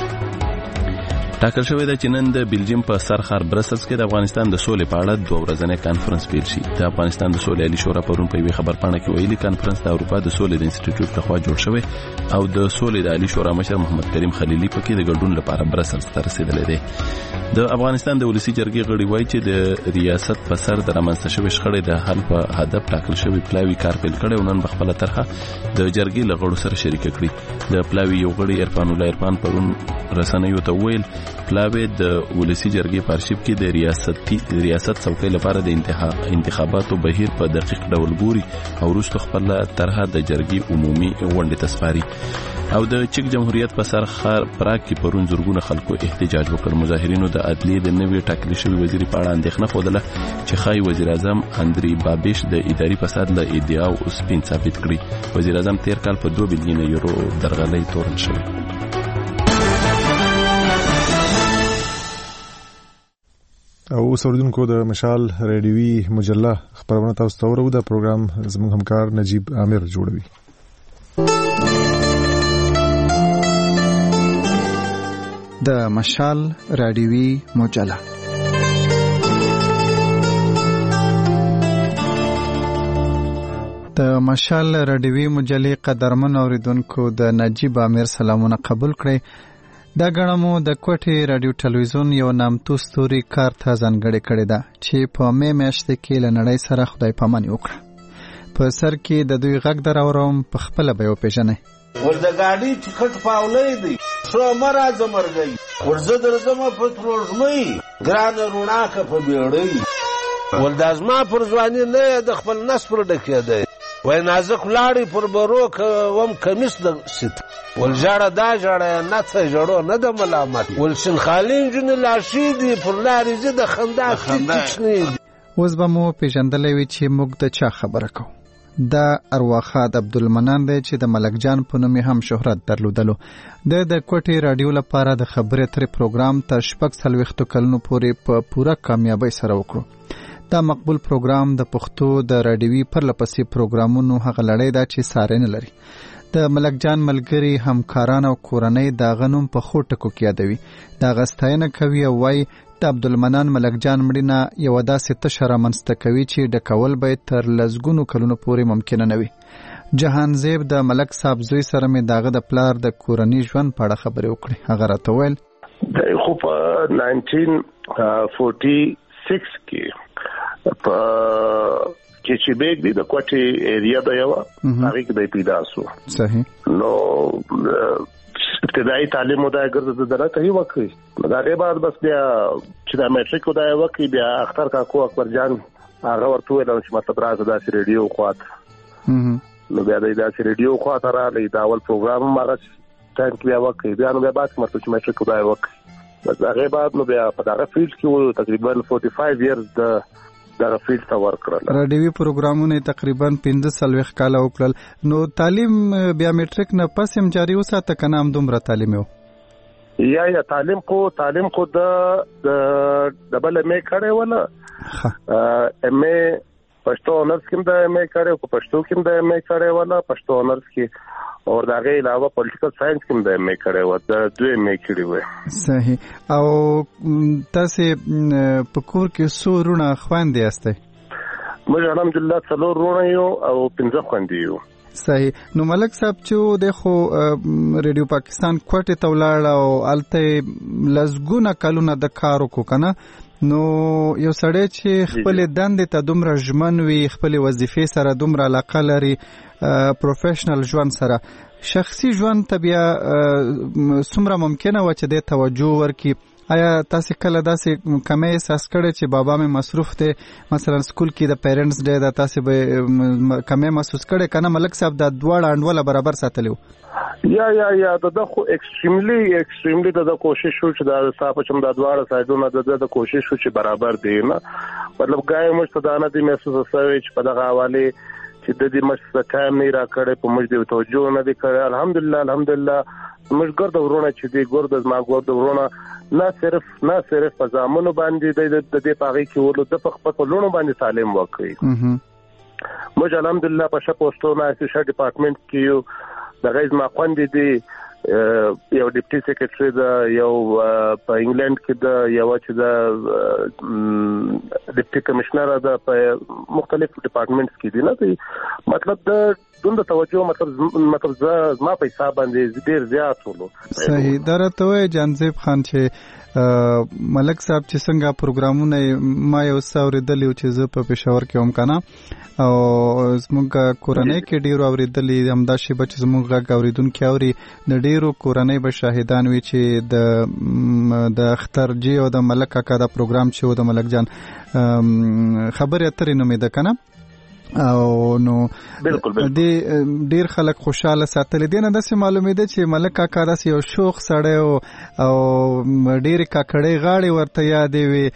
ټاکل شوی دی چې نن د بلجیم په سرخار برسلز کې د افغانستان د سولې په اړه 2 ورځنی کانفرنس پیل شي. د افغانستان د سولې عالی شورا پرون په یوه خبرپاڼه کې ویلي کانفرنس د اروپا د سولې د انسټیټیوټ لخوا جوړ شوی او د سولې د عالی شورا مشر محمد کریم خلیلی پکې د ګډون لپاره برسلز ته رسیدلی دی. د افغانستان د ولسی جرګې غړي وایي چې د ریاست په سر د رامنځته شوی شخړې د حل په هدف ټاکل شوی پلاوی کار پیل کړي او نن بخپله طرحه د جرګې له غړو سره شریک کړي. د پلاوی یو غړي عرفان الله عرفان پرون رسنیو ته ویل پلاوی د ولسی جرګې په ارشیف کې د ریاست څوکۍ لپاره د انتخاباتو بهیر په دقیق ډول ګوري او وروسته خپل طرحه د جرګې عمومي غونډې ته سپاري. او د چک جمهوریت په سر خار پراګ کې پرون زورګونه خلکو احتجاج وکړ. مظاهرینو د عدلیې د نوې ټاکل شوی وزیر په اړه اندېښنه خوده چې خای وزیر اعظم اندری بابیش د اداري فساد له ادعاو سپین ثابت کړي. وزیر اعظم تیر کال په 2 بلین یورو درغلۍ تورن شوی. او اوسوردونکو د مشال رادیوي مجله خبرونه تاسو ته ورو. د پروګرام زموږ همکار نجیب عامر جوړوي. د مشال رادیوي مجله د مشال رادیوي مجلې قدرمن اوریدونکو د نجیب عامر سلامونه قبول کړئ. دا غړمو د کوټي رادیو ټلویزیون یو نامتو ستوري کار ته ځانګړې کړې ده چې په مې میاشت کې له نړۍ سره خدای پاماني وکړه. په سر کې د دوی غږ دراوروم په خپل به یو پیژنې. ورته ګاډي ټیکټ پاولې دی شو مرزه مرګي ورزه درځم په تروژمې ګران روناکه په بیړۍ ولدازما پر ځواني نه د خپل نس پر ډکې دی وای نازک لاړې پر بروک وم کمیس د ست ولجاړه دا جاړه نه څه جوړو نه د ملامت ولشن خالین جن لاشي دی پر لارې زه د خندا کښنی. اوس به مو پیژندلې وی چې موږ د چا خبره کوو. دا ارواخاد عبدالمنان دی چې د ملک جان په نوم هم شهرت درلودلو. د کوټي رادیو لپاره د خبرې تر پروګرام تر 40 کلونو پورې په پوره کامیابی سره وکړو. دا مقبول پروګرام د پښتو د رادیوي پرلپسې پروګرامونو هغه لړۍ ده چې ساري نه لري. د ملک جان ملګری همکاران او کورنۍ دا غنوم په خوټکو کې یادوي. دا غستاینه کوي او وايي د عبدالمنان ملک جان مړینه یو داسې تشره منسته کوي چې د کول به تر لزګونو کلونو پورې ممکن نه وي. جهان زیب د ملک صاحب زوی سره مې داغه د پلار د کورنۍ ژوند په اړه خبرې وکړې. هغه راته ویل خو په 1946 کې په چې بیگ دی د کوټي ایریا د یو هغه کې د پیدا شو. صحیح. نو ابتدائي تعلیم ودا ګرځد درته هی وکړي. دا به بعد بس بیا چې د میټریک ودا وکړي بیا اختر کاکو اکبر جان هغه ورته ویل چې مطلب راځه د ریډیو خواط. نو بیا د ریډیو خواط را لې دا ول پروګرام مارچ ټایم کې بیا وکړي. بیا نو بیا بعد مطلب چې میټریک ودا وکړي. بس هغه بعد نو بیا په دغه فیلډ کې تقریبا 45 ایئرز د دا فیلډ ته ورکړل. رادیوي پروګرامونه تقریبا 15 کال وکړل. نو تعلیم بیا میټریک نه پس هم جاری وساته کنه هم دومره تعلیم یو یا تعلیم خو د ډبل ام ای کړي ولا ام ای پښتو اونرز کې د ام ای کړي او پښتو کې د ام ای کړي ولا پښتو اونرز کې او دغه علاوه پولیټیکل ساينس کې د ام ای کړي و د دوی ام ای کړي و. صحیح. او تاسو په کور کې سورونه خواندې استه؟ موږ الحمدلله 4 رونه یو او 15 خواندې یو. صحیح. نو ملک صاحب چې دغه ریډیو پاکستان کوټه تولاړ او الته لزګونه کلونه د کارو کو کنه، نو یو سړی چې خپل دندې ته دومره ژمن وي، خپل وظیفې سره دومره علاقه لري، پروفیشنل ژوند سره، شخصي ژوند ته بیا څومره ممکنه و چې د توجه ورکړي؟ آیا تاسو کله داسې کمې احساس کړی چې بابا مې مصروف دی، مثلا سکول کې د پیرنټس ډے دا تاسو به کمې محسوس کړی کنه؟ ملک صاحب دا دواړه انډوله برابر ساتلیو؟ یا د خو ایکستریملی د کوشش شو چې د صاحب چم د دواړه سایډونو د کوشش شو چې برابر دی نه، مطلب ګای مستدانه دي محسوس شوی چې په دغه حواله چې د دې مشر کایم نه را کړې په موږ د توجه نه دي کړې. الحمدلله موږ ګرد ورونه چې دی ګرد ما ګرد ورونه نه صرف په ځامنو باندې د دې پاغي کې ورلو د خپل لونو باندې تعلیم وکړي. موږ الحمدلله په شپوستونه اساسي ډپارټمنټ کې یو د غیز ما خوندې دی، یو ډیپټي سیکریټري دا، یو په انګلند کې دا، یو چې دا ډیپټي کمشنر دا، په مختلف ډپارټمنټس کې دي نه دی. مطلب د دومره توجه مطلب زما په حساب باندې ډیر زیات ولو. صحیح. درته وای جانزیب خان چې ملک صاحب چې څنګه پروګرامونه ما یو څاوریدلی چې زه په پېښور کې هم کنه، او زموږ کورنۍ کې ډیرو اوریدلی همدا شی بچ زموږ غږ اوریدونکو اوري، د ډیرو کورنۍ به شاهدان وي چې د اختر جی او د ملک کاکا دا پروګرام چې د ملک جان خبرې اترې نومې ده کنه، او نو ډیر خلک خوشاله ساتل دي. نه داسې معلومه ده چې ملک کاکا داسې یو شوخ سړی او ډیر کاکړې غاړي ورته یادې وي،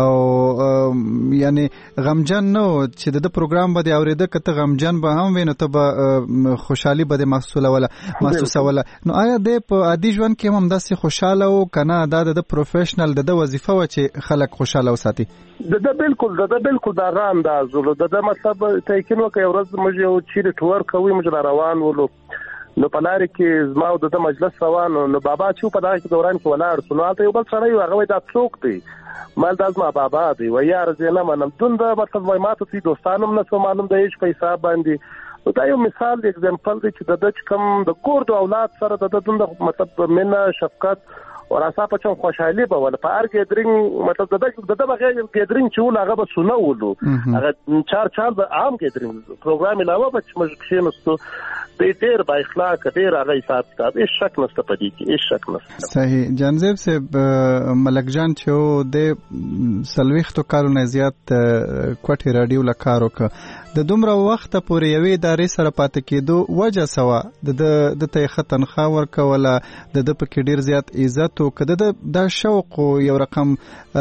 او یعنی غمجن نو چې د پروګرام باندې اوریده کته غمجن به هم ویني ته به خوشحالي به محسوسه ولا. نو آیا د په عادي ژوند کې هم داسې خوشاله او کنه د پروفیشنل د وظیفه و چې خلک خوشاله وساتي؟ د بالکل دا انداز ولو د مطلب ته کینو کې ورځ موږ یو چیرې ټور کوي، موږ روان ولو نو په لار کې زما د مجلس روان، نو بابا چې په دغه دوران کې ولاړ سو، نو ته یو بل سره هغه دا څوک دی مال داز ما بابا دی و یار زه نه منم دند مطلب وای ما ته دوستانم نه سو معلوم د هیڅ په حساب باندې. دا یو مثال دی، اگزامپل دی چې د کوم د ګورد اولاد سره د دند مطلب منه شفقت او راسا په چم خوشحالي به ول په هر ګیدرینګ مطلب د بغیر ګیدرینګ چې ول هغه به سونه ولو هغه چار د عام ګیدرینګ پروګرام علاوه به مشکل نشته د ډیر با اخلاق ډیر هغه حساب کتاب هیڅ شک نشته پدې کې، هیڅ شک نشته. صحیح. جانزیب صاحب ملک جان چې د سلويختو کارونه زیات کوټي رادیو لکارو ک د دومره وخت پورې یوې ادارې سره پاتې کېدو وجه سوا د ته ختنخوا ورکوله د پکې ډیر زیات عزت او کده د شوق یو رقم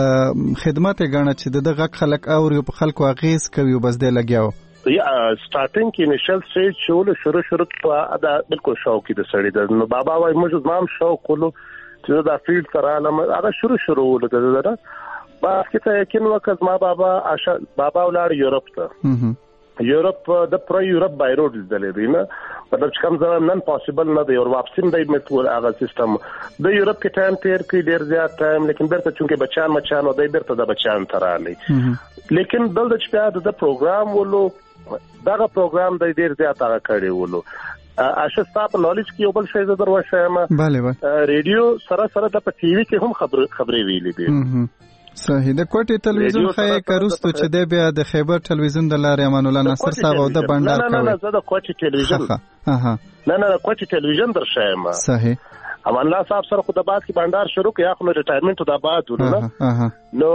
خدمات غاڼه چې دغه خلک او په خلکو اغیز کوي بس د لګیاو. یا سٹارټینګ کې انیشل سټیج شروع شروع دا بالکل شوق د سړی د نو بابا وای موږ زمام شوق ولو چې دا فیلډ سره علم هغه شروع ولو دا بس کې ته یقین وکړ ما بابا ولر یورپ ته یورپ د پرو یورپ بایروډ دلې دی نه مطلب چې کوم ځای نن پاسبل نه دی او واپسیم دی مټور هغه سیستم د یورپ کې ټایم تیر کې ډیر زیات ټایم، لیکن برته چونکه بچان او دای برته د بچان ترالی، لیکن دلته چې په د پروګرام ولو دغه پروګرام د ډیر زیات هغه کړی ولو. اشه ستاسو نالج کې یو بل شی زه دروښیم، بله ریډیو سره د په ټي وي کې هم خبرې ویلې دي. صحیح. د کوټي تلویزیون خې کروستو چې د بیا د خیبر تلویزیون د لارې امان الله ناصر صاحب او د بندر کوي. نه زه د کوټي تلویزیون نه کوټي تلویزیون درشم. صحیح. امان الله صاحب سره خو د بعد کې بندر شروع کړ، خو ریټایرمنت د بعد ورنه نو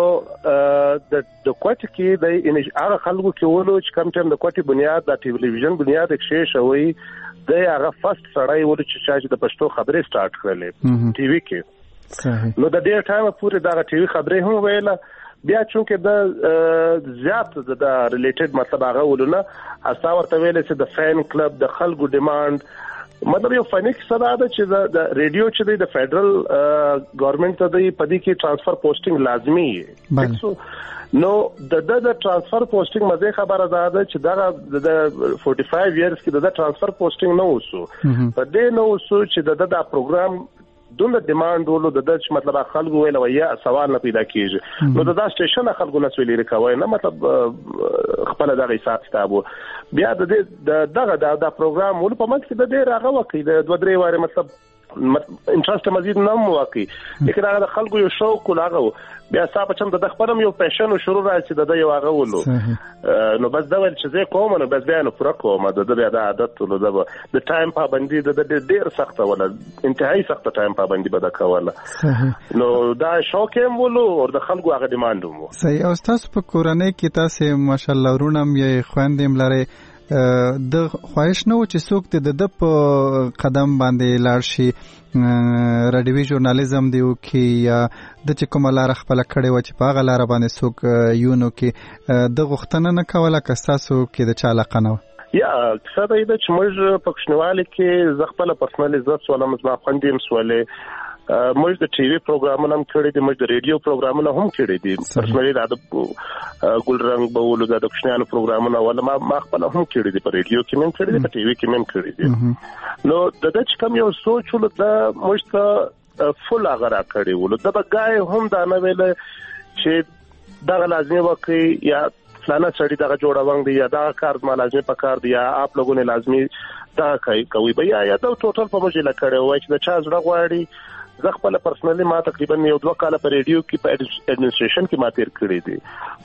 د کوټي کې د هغه خلکو کې ولو چې کوم ټیم د کوټي بنیاد د تلویزیون بنیاد کې شوی د هغه فرست سړی ولو چې د پښتو خبرې سٹارټ کړلې ټي وي کې. نو د ډیر ټایم پورې دا ټي وي خبرې هم ویله، بیا چونکه د زیات د ریلیټډ مطلب هغه ولونه اسا ورته ویل چې د فین کلب د خلکو ډیماند مطلب یو فنی کیسه ده چې د ریډیو چې د فدرال ګورنمنت ته د پدې کې ترانسفر پوسټینګ لازمي دی نو د ترانسفر پوسټینګ مزه خبره ده چې دا د 45 ایئرز کې د ترانسفر پوسټینګ نه وسو په دې نو وسو چې د پروګرام دومره ډیماند ولو د دچ مطلب خلکو ویل ویا سوال نه پیدا کیږي نو د سټیشن خلکو نه سویل ریکوي نه مطلب خپل دغه حساب کتابو بیا د پروګرام ول په مکه د ډیر هغه وخت د 2-3 واره مطلب انټرست مزید نه موقع لیکن هغه خلکو یو شوق لاغه بیا صاحب چم د خپلم یو پېشن او شروع راځي د یو هغه ولو نو بس دا ول چې زه کوم نو بس بیا نو پر کوم د بیا د عادت ولو د ټایم پابندي د ډیر سخت ولا انتهایی سخت ټایم پابندي بده کوله نو دا شوق هم ولو او د خلکو هغه ډیماند وو صحیح او تاسو په کورنۍ کې تاسو ماشاءالله ورونم یې خويندې ملره د خواهش نه و چې څوک د په قدم باندې لاړ شي راډیوي ژورنالیزم دی او کې یا د چې کومه لار خپل کړي و چې په هغه لار باندې څوک یونو کې د غوښتنه نه کوله که تاسو کې د چا علاقه نه یا څه دی چې موږ په کوښنواله کې ز خپل پرسنل عزت سوالم زما خوندیم سواله موږ د ټي وي پروګرامونه هم کړی دي موږ د ریډیو پروګرامونه هم کړی دي پرسنلي د ګل رنگ بولو د کوښنیانو پروګرامونه ولا ما خپل هم کړی دي په ریډیو کې هم کړی دي په ټي وي کې هم کړی دي نو د دې کم یو سوچ ول د موږ ته فل اغرا کړی ول د بګای هم دا نه ویل چې دا لازمي وکي یا فلانا سړی دا جوړاوند دی یا دا کار ما لازمي پکار دی یا اپ لوګونه لازمي دا کوي بیا یا دا ټوټل په موږ لا کړی وای چې د چا زړه غواړي زه خپل پرسنلی ما تقریبا یو 2 کال په ریډیو کې په اډمنستریشن کې ما تیر کړی دي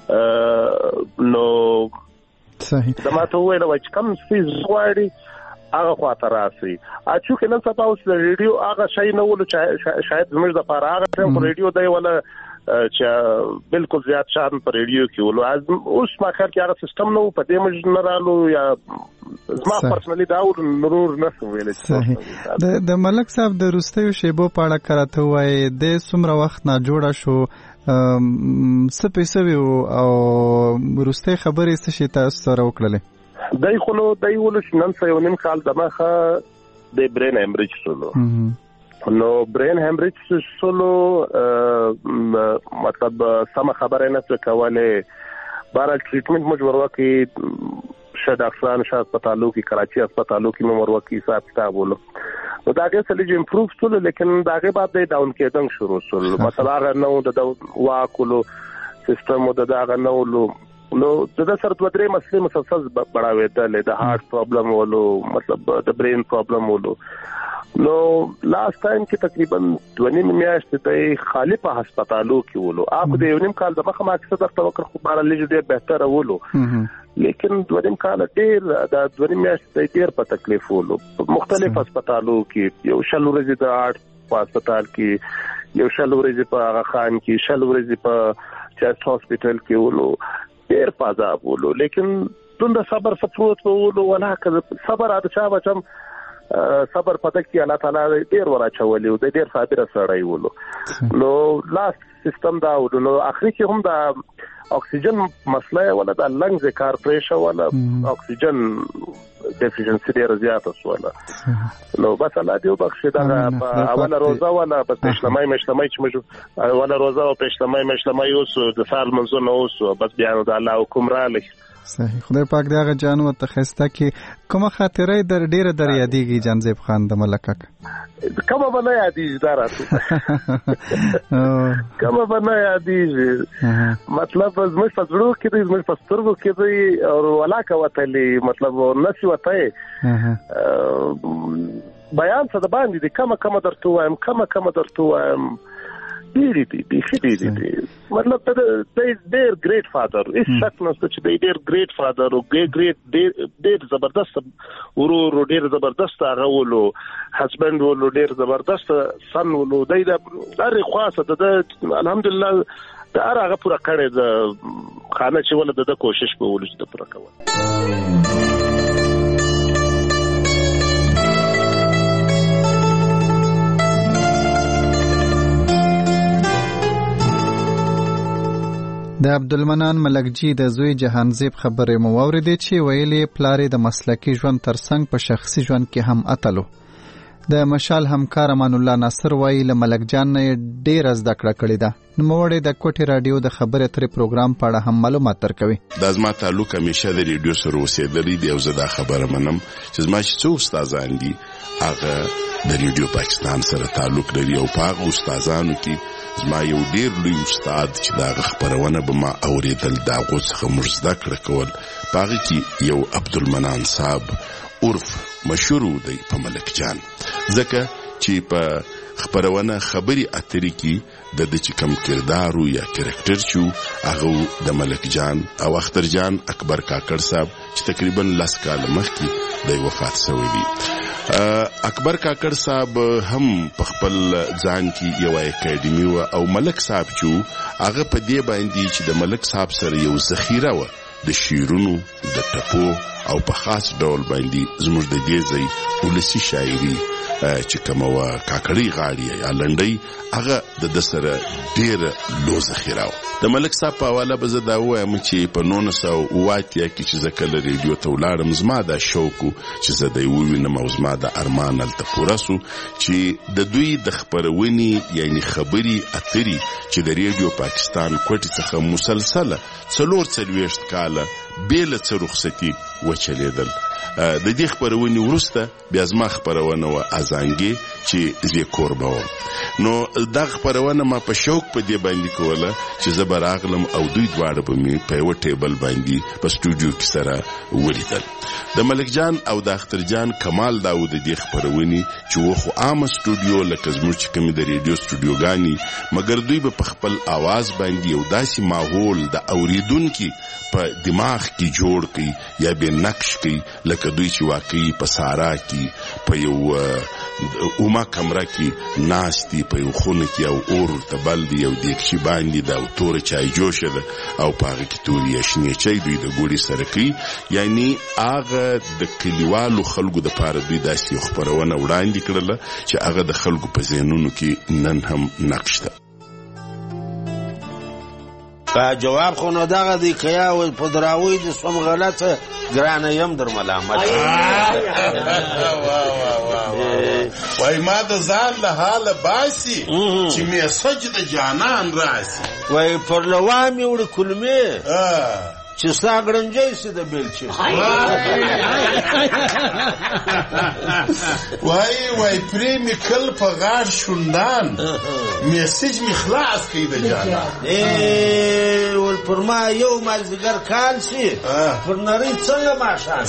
نو صحیح دا ما ته ویل چې کوم څه غواړي هغه خاطر راسي اچو کې نن سبا اوس ریډیو هغه شي نه ول شاید زموږ د پاره هغه ټیم په ریډیو دی ولا چې بالکل زیات شان په ریډیو کې ولو اوس ما خیر کې هغه سیستم نو په دې مج نه رالو یا زما پرسنلی دا نور نه ویل د ملک صاحب د روستیو شیبو په اړه کراته وای د څومره وخت نه جوړه شو سپېڅوي او روستي خبرې څه شي تاسو سره وکړلې دای خو نو دای ول نن څه یو نیم کال دماغه د برین هیمریج سولو نو برین هیمریج سولو مطلب سم خبره نه څه کوله بار ټریټمنټ موږ ورواکي شاید افغان شاید هسپتالو کې کراچي هسپتالو کې موږ ورواکي حساب کتاب ولو نو داګه سلی جو امپروف سول لیکن داګه بعد د ډاون کېدنګ شروع سول مثلا نو د واکولو سیستم د داګه نو د سر 2-3 مسلې مسلسل بڑھاوي د هارت پرابلم ولو مطلب د برین پرابلم ولو نو لاست ټایم کې تقریبا 2 میاشتې ته خالی په هسپتالو کې ولو اپ د یو نیم کال د مخه ماکسه د توکل خو بار لږ ډیر بهتره ولو لیکن 2 نیم کال ډیر د 2 میاشتې ډیر په تکلیف ولو مختلف هسپتالو کې یو شلوري د آرټ هسپتال کې یو شلوري په هغه خان کې شلوري په چست هسپتال کې ولو ډیر پازاب ولو لیکن دوند صبر سپروت ولو ولا که صبر اته چا بچم صبر پته کې الله تعالی ډیر ورا چولې او ډیر صابر سړی ولو نو لاست سیستم دا نو اخري کې هم دا اکسیجن مسله ولا د لنګز کار پریشر ولا اکسیجن ډیفیشنسي ډیر زیات وسوله نو بس الله دې وبخښي دا اوله روزه ولا بس پښلمای چې موږ اوله روزه او پښلمای اوس د سال منځ نه اوس بس بیا د الله حکم را لې صحیح خدای پاک دې هغه جانو ته خسته کې کومه خاطره در ډیره در یادېږي جنزیب خان د ملکک کومه بنه یادېږي دا راته کومه بنه یادېږي مطلب زموږ په زړه کې دې زموږ په سترګو کې دې او ولاکه وتلې مطلب نسی وته بیان څه د باندې دې کومه درته وایم ډېری دي مطلب ته ډېر ګریټ فادر هیڅ شک نشته چې ډېر ګریټ فادر او ډېر زبردست ورور ډېر زبردست هغه ولو هسبند ولو ډېر زبردست سن ولو دای د هر خاصه د الحمدلله دا هغه پوره کړی د خانه چې ول د کوشش په ولې د پوره کول د عبدالمنان ملکجی د زوی جهانزیب خبرې مو واوریدې چې ویلي پلار د مسلکی ژوند ترڅنګ په شخصي ژوند کې هم اتلو د مشال همکار امان الله ناصر وایي له ملک جان نه ډېره زده کړه کړې ده. نوموړی د کوټې راډیو د خبرې اترې پروګرام په اړه هم معلومات درکوي. دا زما تعلق همیشه د ریډیو سره اوسېدلی دی او زه دا خبره منم چې زما چې څو استادان دي هغه د ریډیو پاکستان سره تعلق لري او په هغه استادانو کې زما یو ډېر لوی استاد چې د هغه خپرونه به ما اورېدل د هغو څخه موږ زده کړه کول. په هغه کې یو عبدالمنان صاحب عرف مشهور دی په ملک جان، ځکه چې په خبرونه خبري اترې کې د چې کم کردارو یا کرکټر شو هغه د ملک جان او اختر جان اکبر کاکړ صاحب چې تقریبا 10 کال مخکې د وفات شوی دی. اکبر کاکړ صاحب هم په خپل ځان کې یو اکیډمي او ملک صاحب چې هغه په دې باندې چې د ملک صاحب سره یو ذخیره و د شیرونو د ټپو او په خاص ډول باندې زموږ د دې ځای ولسی شاعري چې کومه وا کاکړی غاړي یا لنډۍ هغه د سره ډېر لو ذخیره و. د ملک صاحب په حواله به زه دا ووایم چې په 1980 کې چې زه کله ریډیو ته ولاړم زما دا شوق و چې زه دی ووینم او زما د ارمان هلته پوره سو چې د دوی د خپرونې یعنی خبري اترې چې د ریډیو پاکستان کوټې څخه مسلسله 40 کاله بېله څه رخصتي وچلېدل. د دې خبرونې وروسته بیا زما خبرونه و ازانګې چې زه کوربه وم. نو دا خبرونه ما په شوق په دې باندې کوله چې زه به راغلم او دوی دواړه به مې په یوه ټیبل باندې په سټوډیو کې سره ولیدل. د ملک جان او د اختر جان کمال دا و د دې خبرونې چې و خو عامه سټوډیو لکه زموږ چې کومې د ریډیو سټوډیوګانې مګر دوی به په خپل آواز باندې یو داسې ماحول د اوریدونکي په دماغ کې جوړ کړي یا به نقش کړي لکه دوی چې واقعي په سارا کې په یو اوما کمره کې ناستی په یو خونه کې او اور ته بل دی یو دیکشي باندې دا تور چای جوشه ده او په هغه کې تورې شنې چای دوی د ګوړې سره کوي. یعنی هغه د کلیوالو خلکو د پاره دوی داسې خبرونه وړاندې کړله چې هغه د خلکو په ذهنونو کې نن هم نقش ده. جواب خو نو دغه دی که یا په دراوی د سوم غلطه ګرانه یم در ملامت وای ما د ځان له حاله باسي چې میسج د جانان راسي وای پر لوامي وړ کلمې چې ستا ګړنجی سي د بیلچې وای پرې مې کل په غاړ شوندان میسج مې خلاص کړي د جانان ول پر ما یو مازدیګر کال سي پر نړۍ څنګه ماښام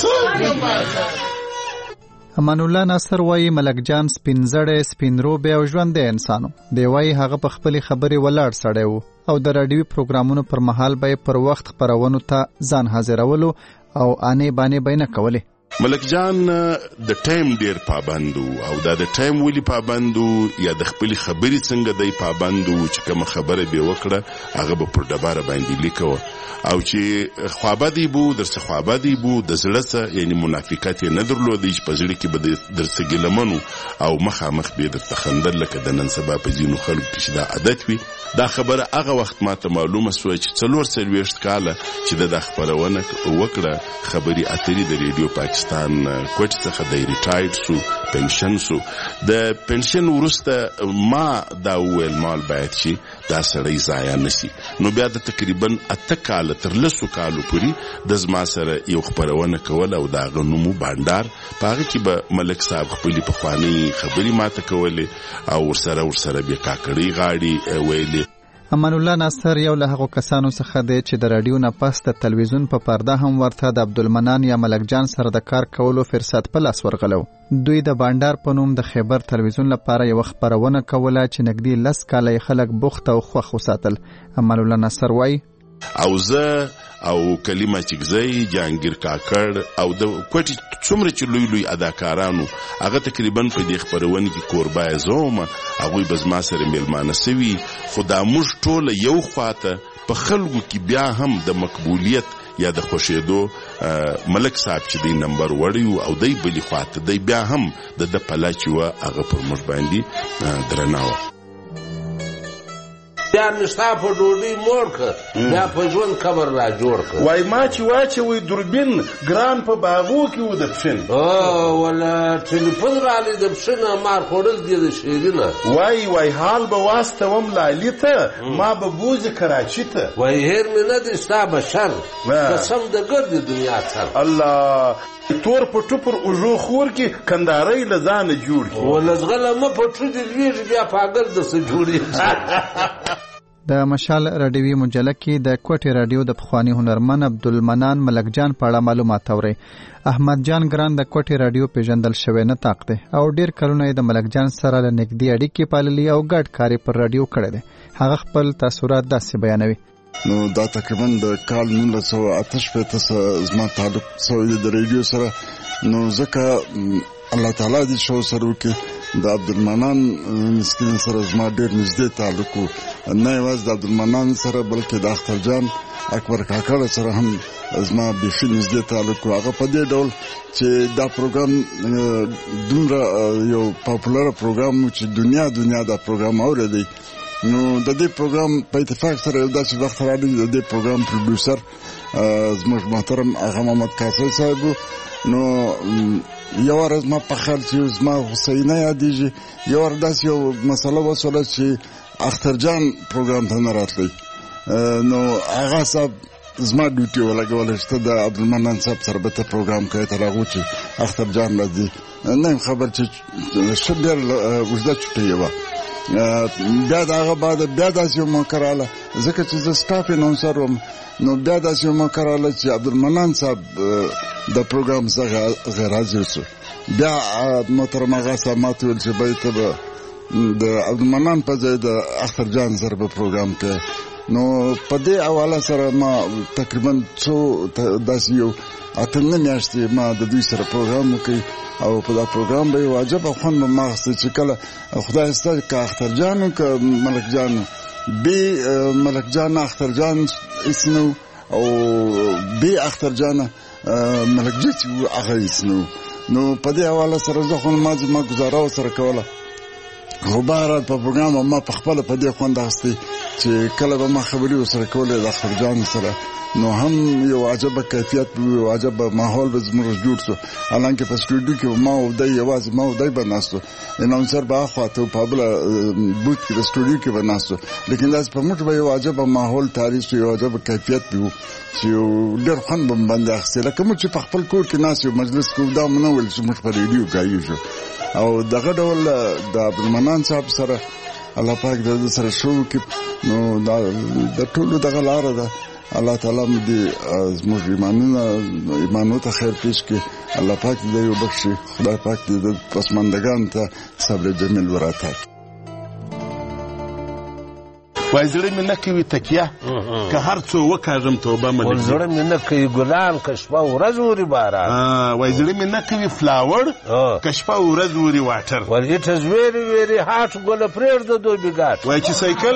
امان الله ناصر وایي ملک جان سپینزړی سپینروبی او ژوندی انسانو دی. وایي هغه په خپلې خبرې ولاړ سړی و او د راډیوي پروګرامونو پر مهال به پر وخت خپرونو ته ځان حاضرولو او آنې بانې به یې نه کولې. ملک جان د ټایم ډیر پابند او دا د ټایم ولی پابند یا د خپل خبرې څنګه دی پابند چې کوم خبره به وکړه هغه به پر ډبره باندې لیکو او چې خوابدي بو درڅ خوابدي بو د زړه یعنی منافقت نه درلودي چې په ځړ کې به درڅ ګلمنو او مخامخ به د تخندل لکه د نن سبا په ځینو خلکو کې دا عادت وي. دا خبره هغه وخت ماته معلومه سو چې 40 کاله چې د خبرونه وکړه خبري اترې د ریډیو پاکستان کوټ څخه د ریټایرډ سو پنشن سو د پنشن ورسته ما دا ویل مال باید شي دا سړی ضایع نشي. نو بیا د تقریبا 8 کال تر 10 کالو پورې د زما سره یو خبرونه کول او دا غنمو باندار پاره کې به ملک صاحب خپل په خواني خبري ماته کولې او ورسره به کاکړی غاړي ویلې. امان الله ناصر یو له هغو کسانو څخه دی چې د راډیو نه پس د تلویزیون په پرده هم ورته د عبدالمنان یا ملک جان سره د کار کولو فرصت په لاس ورغلو. دوی د بانډار په نوم د خیبر تلویزیون لپاره یو خبرونه کوله چې نږدې 10 کاله خلک بوخت او خوښ وساتل. امان الله ناصر وایي او زه او کلمه چګزی جانگیر کاکړ او د کوټي څومره چې لوی اداکارانو هغه تقریبا په دې خبرونه کې کوربای زوم هغه به زما سره میلمانه سوي. خدا موږ ټول یو خواته په خلکو کې بیا هم د مقبولیت یا د خوشیدو ملک صاحب چې دی نمبر وړیو او دی بلی خواته دی بیا هم د پلاچی و هغه پر موږ باندې درناوه. بیا نشتا په ډوډۍ موړ کړ بیا په ژوند قبر را جوړ کړ وای ما چې واچوي دوربین ګران په باغو کې و د پښین ولا ټلیفون رالی د پښین مار خوړل دي د شیرینه وای حال به واستوم لالي ته ما به بوزي کراچي ته وای هیر مې نه دي ستا بشر قسم د ګرد دنیا سره الله تور په ټوپر اوژو خور کې کندارۍ له ځانه جوړ کی ولزغله مه په ټو دې لویږي بیا پاګل د څه جوړېږي د مشال رادیوي مجله کې د کوټې رادیو د پخوانی هنرمن عبدالمنان ملکجان په اړه معلومات اوري. احمد جان ګران د کوټې رادیو پیژندل شوی نه تاق دی او ډیر کلونه د ملکجان سره له نږدې اړیکې پاللي او ګډ کار پر رادیو کړی دی. هغه خپل تاثرات داسې بیانوي. نو دا تقریبا د کال 1988 زما تعلق سوی د رادیو سره نو ځکه الله تعالی دې شو سره وکړي د عبدالمنان مسکین سره زما ډېر نږدې تعلق و نه یوازې د عبدالمنان سره بلکې د اختر جان اکبر کاکړ سره هم زما بیخي نږدې تعلق و. هغه په دې ډول چې دا پروګرام دومره یو پاپولر پروګرام و چې دنیا دا پروګرام اورېدی. نو د دې پروګرام په اتفاق سره یو داسې وخت راغلی د دې پروګرام پروډوسر زموږ محترم آغا محمد کاسل صاحب نو یو ورځ ما په خیال چې زما حسینه یادېږي یو ورځ داسې یو مسله وسوله چې اختر جان پروګرام ته نه راتلی نو آغا صاحب زما ډیوټي ولګوله چې ته د عبدالمنان صاحب سره به ته پروګرام کوې تر هغو چې اختر جان راځي نه یم خبر چې ښه ډېر اوږده چوټۍ یې وه. بیا د هغه بعد بیا داسې یو موقع راغله ځکه چې زه سټاف اناونسر وم نو بیا داسې یو موقع راغله چې عبدالمنان صاحب د پروګرام څخه غیر حاضر شو. بیا محترم آغا صاحب ما ته ویل چې بای ته به د عبدالمنان په ځای د اختر جان سره به پروګرام کوې. نو په دې حواله سره ما تقریبا څو داسې یو 8 میاشتې ما د دوی سره پروګرام وکړ او په دا پروګرام به یو عجبه خوند به ما اخیستی چې کله خدای ستا که اختر جان و که ملک جان بې ملک جان اختر جان هېڅ نه و او بې اختر جانه ملک جان چې و هغه هېڅ نه و. نو په دې حواله سره زه خو ما ګزاره ورسره کوله خو بهرحال په پروګرام ما په خپله په دې خوند اخیستی چې کله به ما خبرې ورسره کولې د اختر جان سره نو هم یو عجبه کیفیت یو عجبه ماحول به زموږ جوړ شو. حالانکه په سټوډیو کې ما او دی یوازې ما او دی به ناستو اناونسر به اخواته په بله بوت کې د سټوډیو کې به ناستو لیکن داسې په موږ به یو عجبه ماحول تاریخ یو عجبه کیفیت به و چې ډېر خوند به باندې اخیستی لکه موږ چې په خپل کور کې ناست یو مجلس کې دا مو نه ویل چې موږ په ریډیو ګایېږو او دغه ډول د عبدالمنان صاحب سره الله پاک د سره شو کې نو د ټولو دغه لاره ده. الله تعالی مو دې زموږ ایمانو ته خیر پیش کړي الله پاک دې یو بخشي خدای پاک دې د پسماندګانو ته صبر جمیل ورعطا کړي. وای زړه مې نه کوي تکیه که هر څو وکاږم توبه مې ول زړه مې نه کوي ګلان که شپه ورځ وري باران وای زړه مې نه کوي فلاور که شپه ورځ وري واټر ول it is very very hot ګل پرېږده دوبي ګاټ وای چې سایکل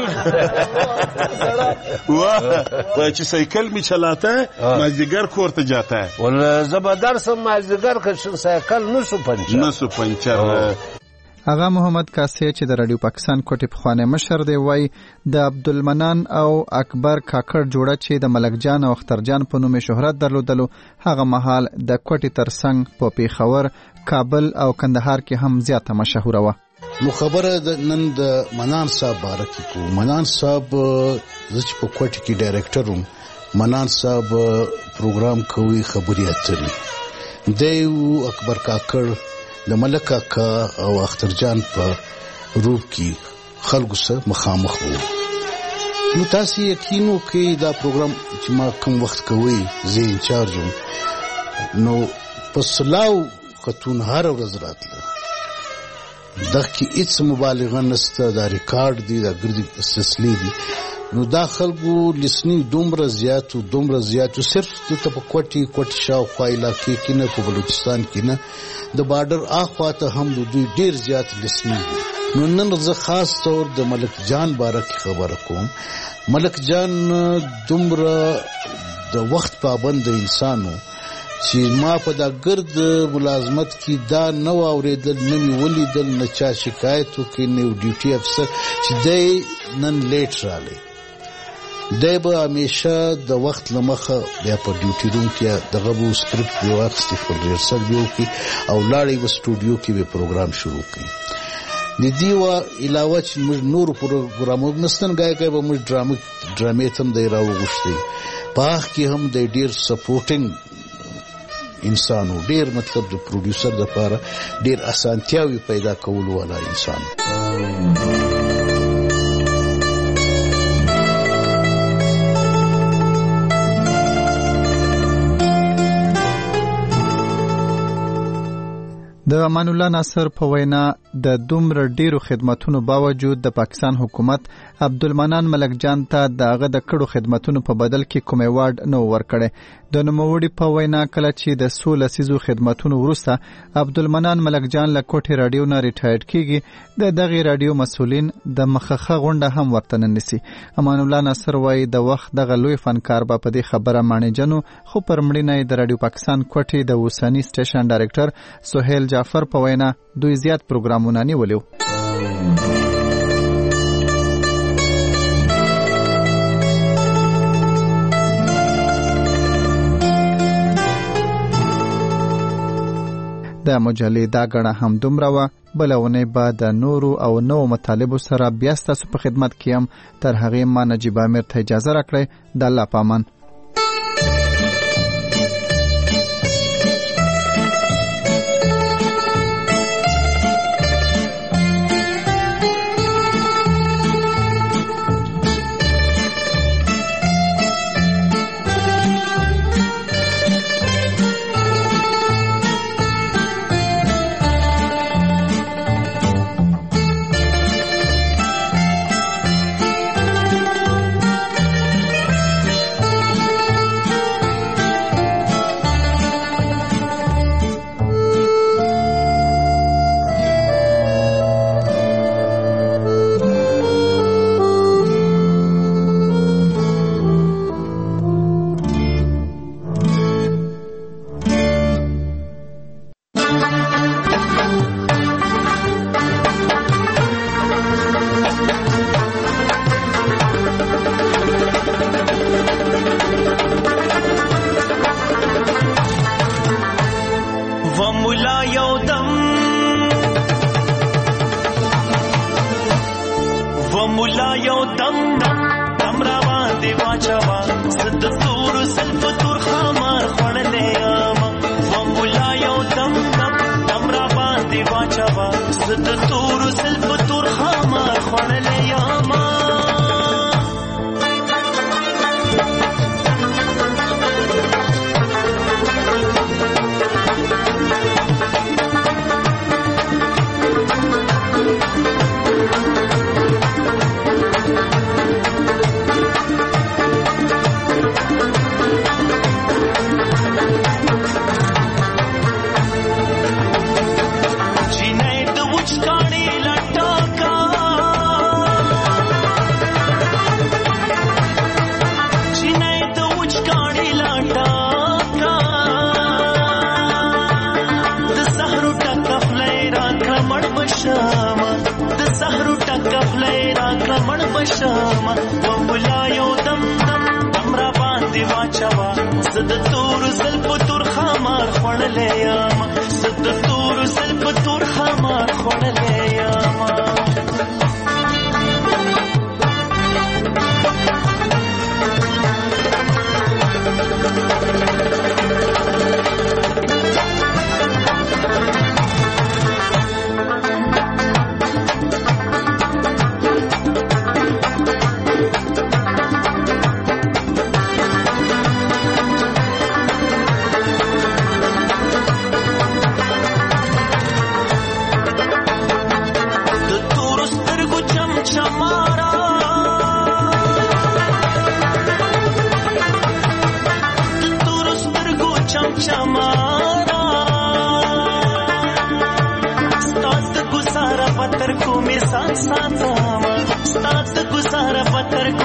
وای چې سایکل مې چلاته مازدیګر کور ته جاته ول زه به درسم مازدیګر که سایکل نسو پنچر هغه محمد کاسه چې د رادیو پاکستان کوټې پخوانی مشر دی وای د عبدالمنان او اکبر کاکړ جوړه چې د ملک جان او اختر جان په نوم شهرت درلودلو هغه مهال د کوټې ترڅنګ په پیښور کابل او کندهار کې هم زیاته مشهوره وه. نو خبره نن د منان صاحب باره کې کوو. منان صاحب زه چې په کوټې کې ډایرکټر وم منان صاحب پروګرام کوي خبرې اترې دی اکبر کاکړ د ملک کاکا او اختر جان په روپ کې خلکو سره مخامخ وو. نو تاسو یقین وکړئ دا پروګرام چې ما کوم وخت کوي زه انچارج وم نو په سلاو خاتون هر ورځ راتله دغه کې هیڅ مبالغه نشته دا ریکارډ دی دا ګردي استثنی دی نو دا خلکو لسنی دومره زیاتو صرف د په کوټي شاوخوا علاقې کې نه په بلوچستان کې نه د بارډر اخواته هم دوی ډیر زیات لسنی دي. نو نن زه خاص طور د ملک جان باره کې خبره کوم. ملک جان دومره د وخت پابند انسانو چې ما په دا ګرد ملازمت کې دا نه واورېدل، نه مې ولیدل، نه چا شکایت وکړي، نه ډیوټي افسر چې دی نن لیټ رالی. دی به همیشه د وخت له مخه بیا په ډیوټي روم کې دغه به سکرپټ به واخیستې، خپل ریهرسل به وکړي او لاړې به سټوډیو کې به پروګرام شروع کړي. د دې علاوه چې موږ نور پروګرامونه نستن ګای به موږ ډرامې ته هم دی راوغوښتې. په هغه کې هم د ډېر سپورټینګ انسان و، ډېر مطلب د پروډیوسر دپاره ډېر اسانتیاوې پیدا کولو والا انسان. د امان الله ناصر په وینا د دومره ډیرو خدماتونو باوجود د پاکستان حکومت عبدالمنان ملک جان ته دغه د کړو خدماتونو په بدل کې کوم ایوارډ نه ورکړي. د نوموړي په وینا کله چې د 16 لسیزو خدماتونو وروسته عبدالمنان ملک جان له کوټې رادیو نه ریټایر کیږي، د دغه رادیو مسؤلین د مخخه غونډه هم ورته ننسي. امان الله ناصر وایي د وخت دغه لوی فنکار په دې خبره معنی جنو، خو پر مړینه د رادیو پاکستان کوټې د اوسنی سټیشن ډایرکټر سهیل جعفر په وینا دوی زیات پروګرامونه نیولیو. د مجلې دا غړه هم دومره وه. بلونه به د نورو او نو مطالبو سره بیا ستاسو په خدمت کې هم. تر هغې ما نجیب امیر ته اجازه راکړئ. د الله په امان.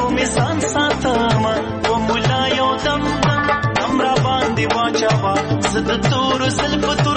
Chava د تور زلف